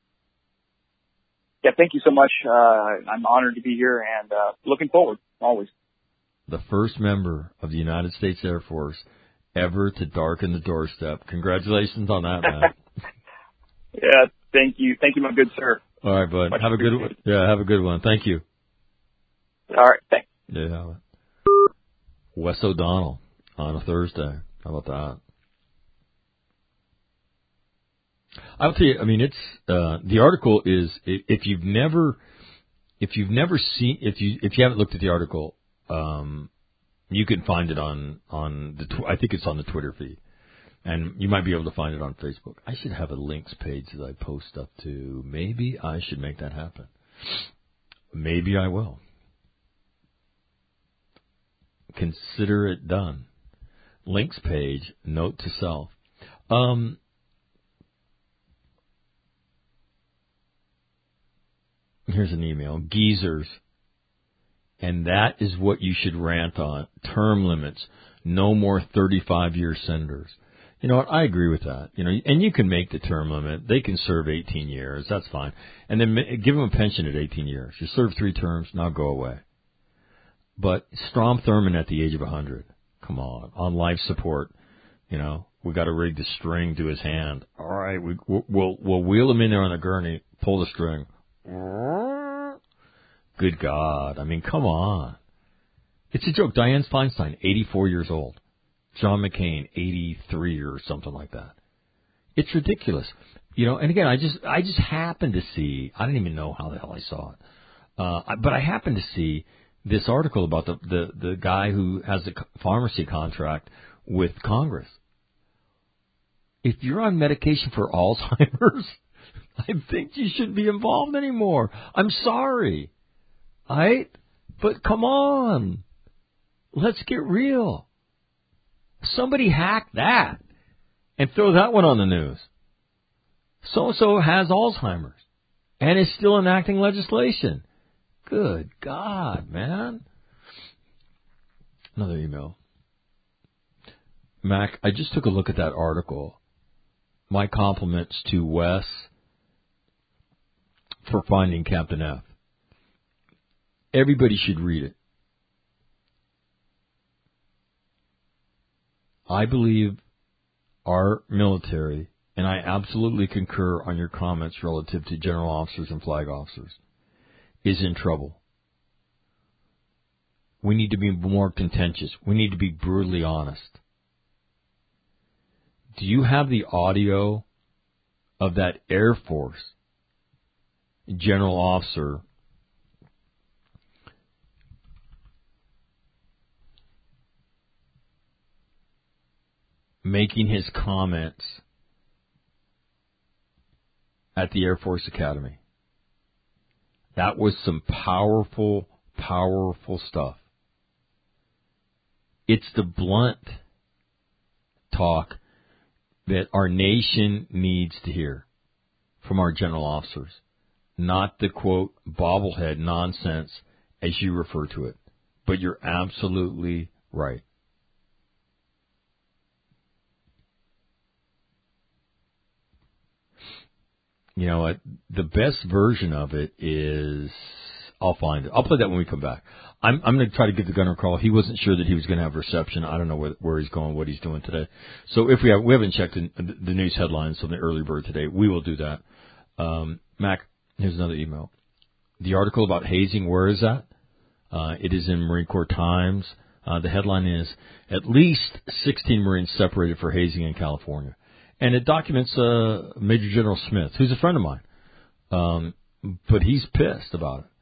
Yeah, thank you so much. I'm honored to be here and looking forward, always. The first member of the United States Air Force ever to darken the doorstep. Congratulations on that, man. Yeah, thank you. Thank you, my good sir. All right, bud. Much have a good one. Yeah, have a good one. Thank you. All right, thanks. Yeah. Wes O'Donnell on a Thursday. How about that? I'll tell you, I mean, it's the article is, if you haven't looked at the article, you can find it on I think it's on the Twitter feed, and you might be able to find it on Facebook. I should have a links page that I post stuff to. Maybe I should make that happen. Maybe I will. Consider it done. Links page, note to self. Here's an email. Geezers. And that is what you should rant on. Term limits. No more 35-year senders. You know what? I agree with that. You know, and you can make the term limit. They can serve 18 years. That's fine. And then give them a pension at 18 years. You serve 3 terms, now go away. But Strom Thurmond at the age of 100. Come on life support. You know, we got to rig the string to his hand. All right, we'll wheel him in there on a gurney, pull the string. Good God. I mean, come on. It's a joke. Dianne Feinstein, 84 years old. John McCain, 83 or something like that. It's ridiculous. You know, and again, I just happened to see, I didn't even know how the hell I saw it. But I happened to see this article about the guy who has the pharmacy contract with Congress. If you're on medication for Alzheimer's, I think you shouldn't be involved anymore. I'm sorry. Right? But come on. Let's get real. Somebody hack that and throw that one on the news. So-and-so has Alzheimer's and is still enacting legislation. Good God, man. Another email. Mac, I just took a look at that article. My compliments to Wes for finding Captain F. Everybody should read it. I believe our military, and I absolutely concur on your comments relative to general officers and flag officers, is in trouble. We need to be more contentious. We need to be brutally honest. Do you have the audio of that Air Force general officer making his comments at the Air Force Academy? That was some powerful, powerful stuff. It's the blunt talk that our nation needs to hear from our general officers, not the, quote, bobblehead nonsense as you refer to it. But you're absolutely right. You know what? The best version of it is, I'll find it. I'll play that when we come back. I'm going to try to give the gunner a call. He wasn't sure that he was going to have reception. I don't know where he's going, what he's doing today. So if we haven't checked the news headlines from the early bird today, we will do that. Mac, here's another email. The article about hazing, where is that? It is in Marine Corps Times. The headline is, at least 16 Marines separated for hazing in California. And it documents Major General Smith, who's a friend of mine. But he's pissed about it.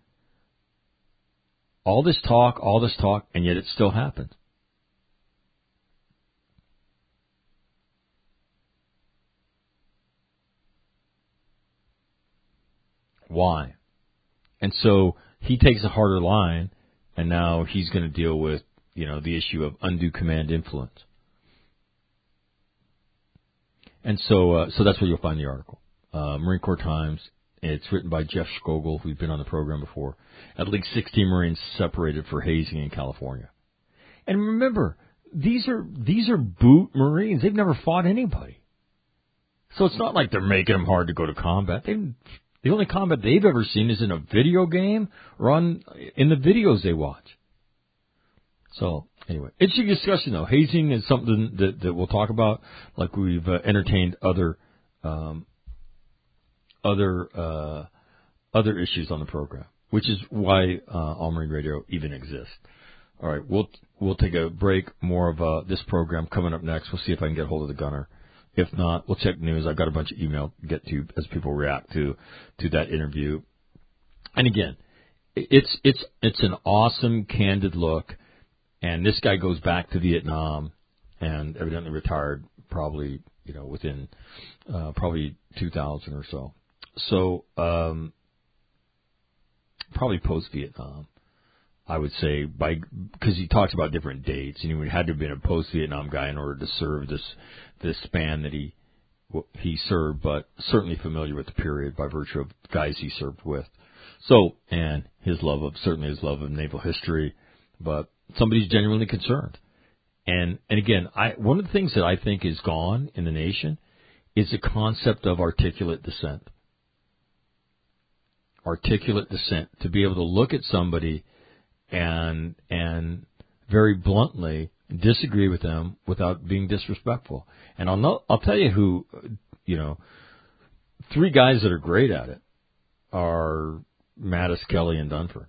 All this talk, and yet it still happens. Why? And so he takes a harder line, and now he's going to deal with, the issue of undue command influence. And so that's where you'll find the article. Marine Corps Times. It's written by Jeff Skogel, who's been on the program before. At least 16 Marines separated for hazing in California. And remember, these are boot Marines. They've never fought anybody. So it's not like they're making them hard to go to combat. The only combat they've ever seen is in a video game or in the videos they watch. So anyway, interesting discussion though. Hazing is something that we'll talk about, like we've entertained other issues on the program, which is why All Marine Radio even exists. All right, we'll take a break. More of this program coming up next. We'll see if I can get hold of the gunner. If not, we'll check news. I've got a bunch of email to get to as people react to that interview. And again, it's an awesome, candid look. And this guy goes back to Vietnam and evidently retired probably, within probably 2000 or so. So, probably post-Vietnam, I would say, because he talks about different dates, and he had to have been a post-Vietnam guy in order to serve this span that he served, but certainly familiar with the period by virtue of guys he served with. So, and his love of naval history, but somebody's genuinely concerned. And again, one of the things that I think is gone in the nation is the concept of articulate dissent. Articulate dissent, to be able to look at somebody and very bluntly disagree with them without being disrespectful. And I'll tell you who, three guys that are great at it are Mattis, Kelly, and Dunford.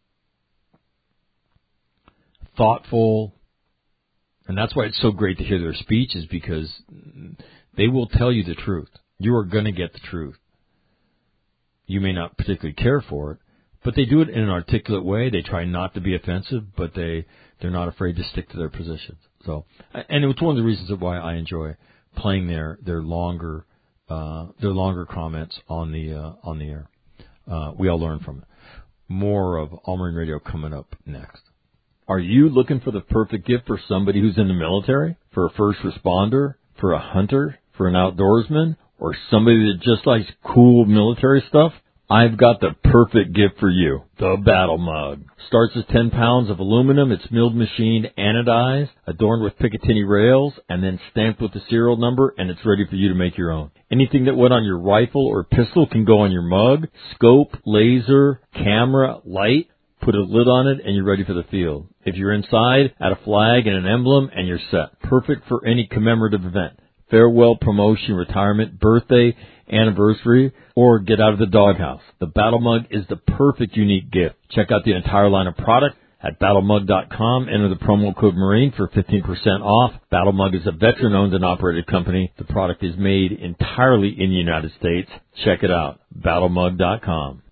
Thoughtful, and that's why it's so great to hear their speeches, because they will tell you the truth. You are going to get the truth. You may not particularly care for it, but they do it in an articulate way. They try not to be offensive, but they're not afraid to stick to their positions. So, and it's one of the reasons why I enjoy playing their longer comments on the air. We all learn from it. More of All Marine Radio coming up next. Are you looking for the perfect gift for somebody who's in the military, for a first responder, for a hunter, for an outdoorsman, or somebody that just likes cool military stuff? I've got the perfect gift for you, the Battle Mug. Starts as 10 pounds of aluminum. It's milled, machined, anodized, adorned with Picatinny rails, and then stamped with the serial number, and it's ready for you to make your own. Anything that went on your rifle or pistol can go on your mug. Scope, laser, camera, light. Put a lid on it, and you're ready for the field. If you're inside, add a flag and an emblem, and you're set. Perfect for any commemorative event. Farewell, promotion, retirement, birthday, anniversary, or get out of the doghouse. The Battle Mug is the perfect unique gift. Check out the entire line of product at battlemug.com. Enter the promo code MARINE for 15% off. Battle Mug is a veteran-owned and operated company. The product is made entirely in the United States. Check it out, battlemug.com.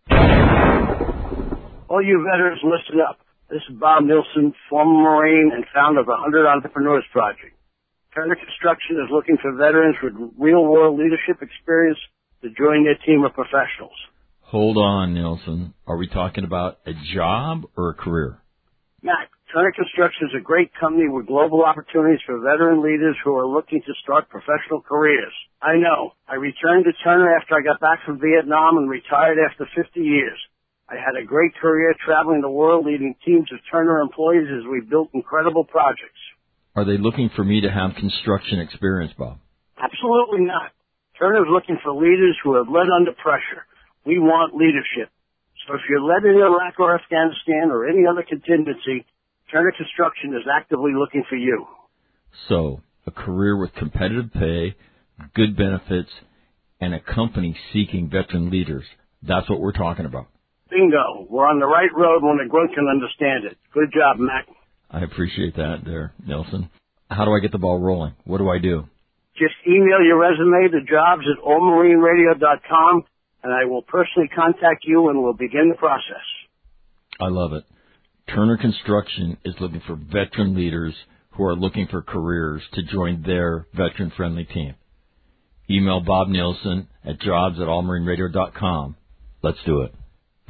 All you veterans, listen up. This is Bob Nilsson, former Marine and founder of the 100 Entrepreneurs Project. Turner Construction is looking for veterans with real-world leadership experience to join their team of professionals. Hold on, Nielsen. Are we talking about a job or a career? Mac, Turner Construction is a great company with global opportunities for veteran leaders who are looking to start professional careers. I know. I returned to Turner after I got back from Vietnam and retired after 50 years. I had a great career traveling the world leading teams of Turner employees as we built incredible projects. Are they looking for me to have construction experience, Bob? Absolutely not. Turner is looking for leaders who have led under pressure. We want leadership. So if you're led in Iraq or Afghanistan or any other contingency, Turner Construction is actively looking for you. So, a career with competitive pay, good benefits, and a company seeking veteran leaders. That's what we're talking about. Bingo. We're on the right road when a grunt can understand it. Good job, Mac. I appreciate that there, Nelson. How do I get the ball rolling? What do I do? Just email your resume to jobs@allmarineradio.com, and I will personally contact you and we'll begin the process. I love it. Turner Construction is looking for veteran leaders who are looking for careers to join their veteran-friendly team. Email Bob Nielsen at jobs@allmarineradio.com. Let's do it.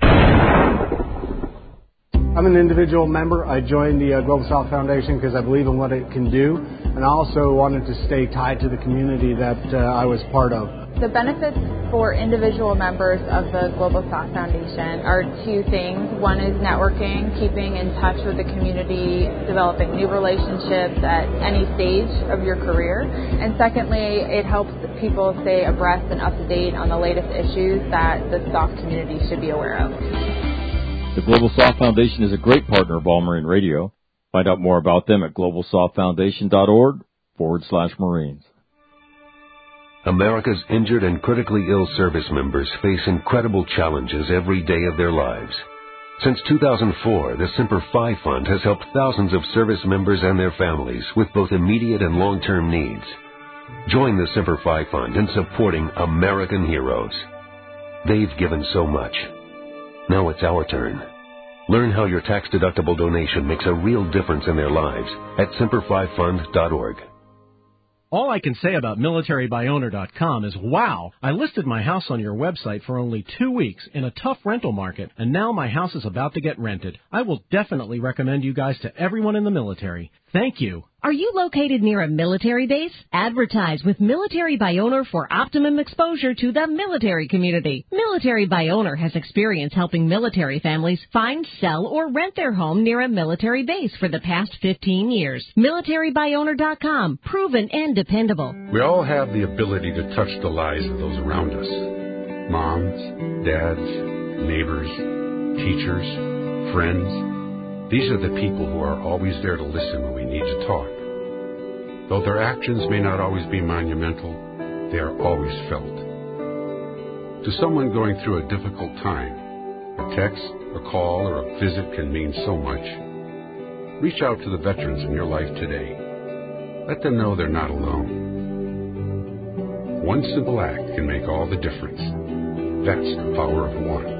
I'm an individual member. I joined the Global South Foundation because I believe in what it can do, and I also wanted to stay tied to the community that I was part of. The benefits for individual members of the Global South Foundation are two things. One is networking, keeping in touch with the community, developing new relationships at any stage of your career. And secondly, it helps people stay abreast and up to date on the latest issues that the SOF community should be aware of. The Global South Foundation is a great partner of All Marine Radio. Find out more about them at globalsouthfoundation.org/Marines. America's injured and critically ill service members face incredible challenges every day of their lives. Since 2004, the Semper Fi Fund has helped thousands of service members and their families with both immediate and long-term needs. Join the Semper Fi Fund in supporting American heroes. They've given so much. Now it's our turn. Learn how your tax-deductible donation makes a real difference in their lives at semperfifund.org. All I can say about MilitaryByOwner.com is, wow, I listed my house on your website for only 2 weeks in a tough rental market, and now my house is about to get rented. I will definitely recommend you guys to everyone in the military. Thank you. Are you located near a military base? Advertise with Military by Owner for optimum exposure to the military community. Military by Owner has experience helping military families find, sell, or rent their home near a military base for the past 15 years. MilitaryByOwner.com. Proven and dependable. We all have the ability to touch the lives of those around us. Moms, dads, neighbors, teachers, friends. These are the people who are always there to listen when we need to talk. Though their actions may not always be monumental, they are always felt. To someone going through a difficult time, a text, a call, or a visit can mean so much. Reach out to the veterans in your life today. Let them know they're not alone. One simple act can make all the difference. That's the power of one.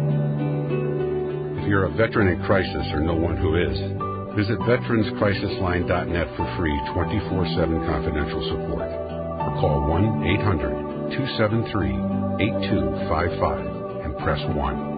If you're a veteran in crisis or know one who is, visit veteranscrisisline.net for free 24/7 confidential support. Or call 1-800-273-8255 and press 1.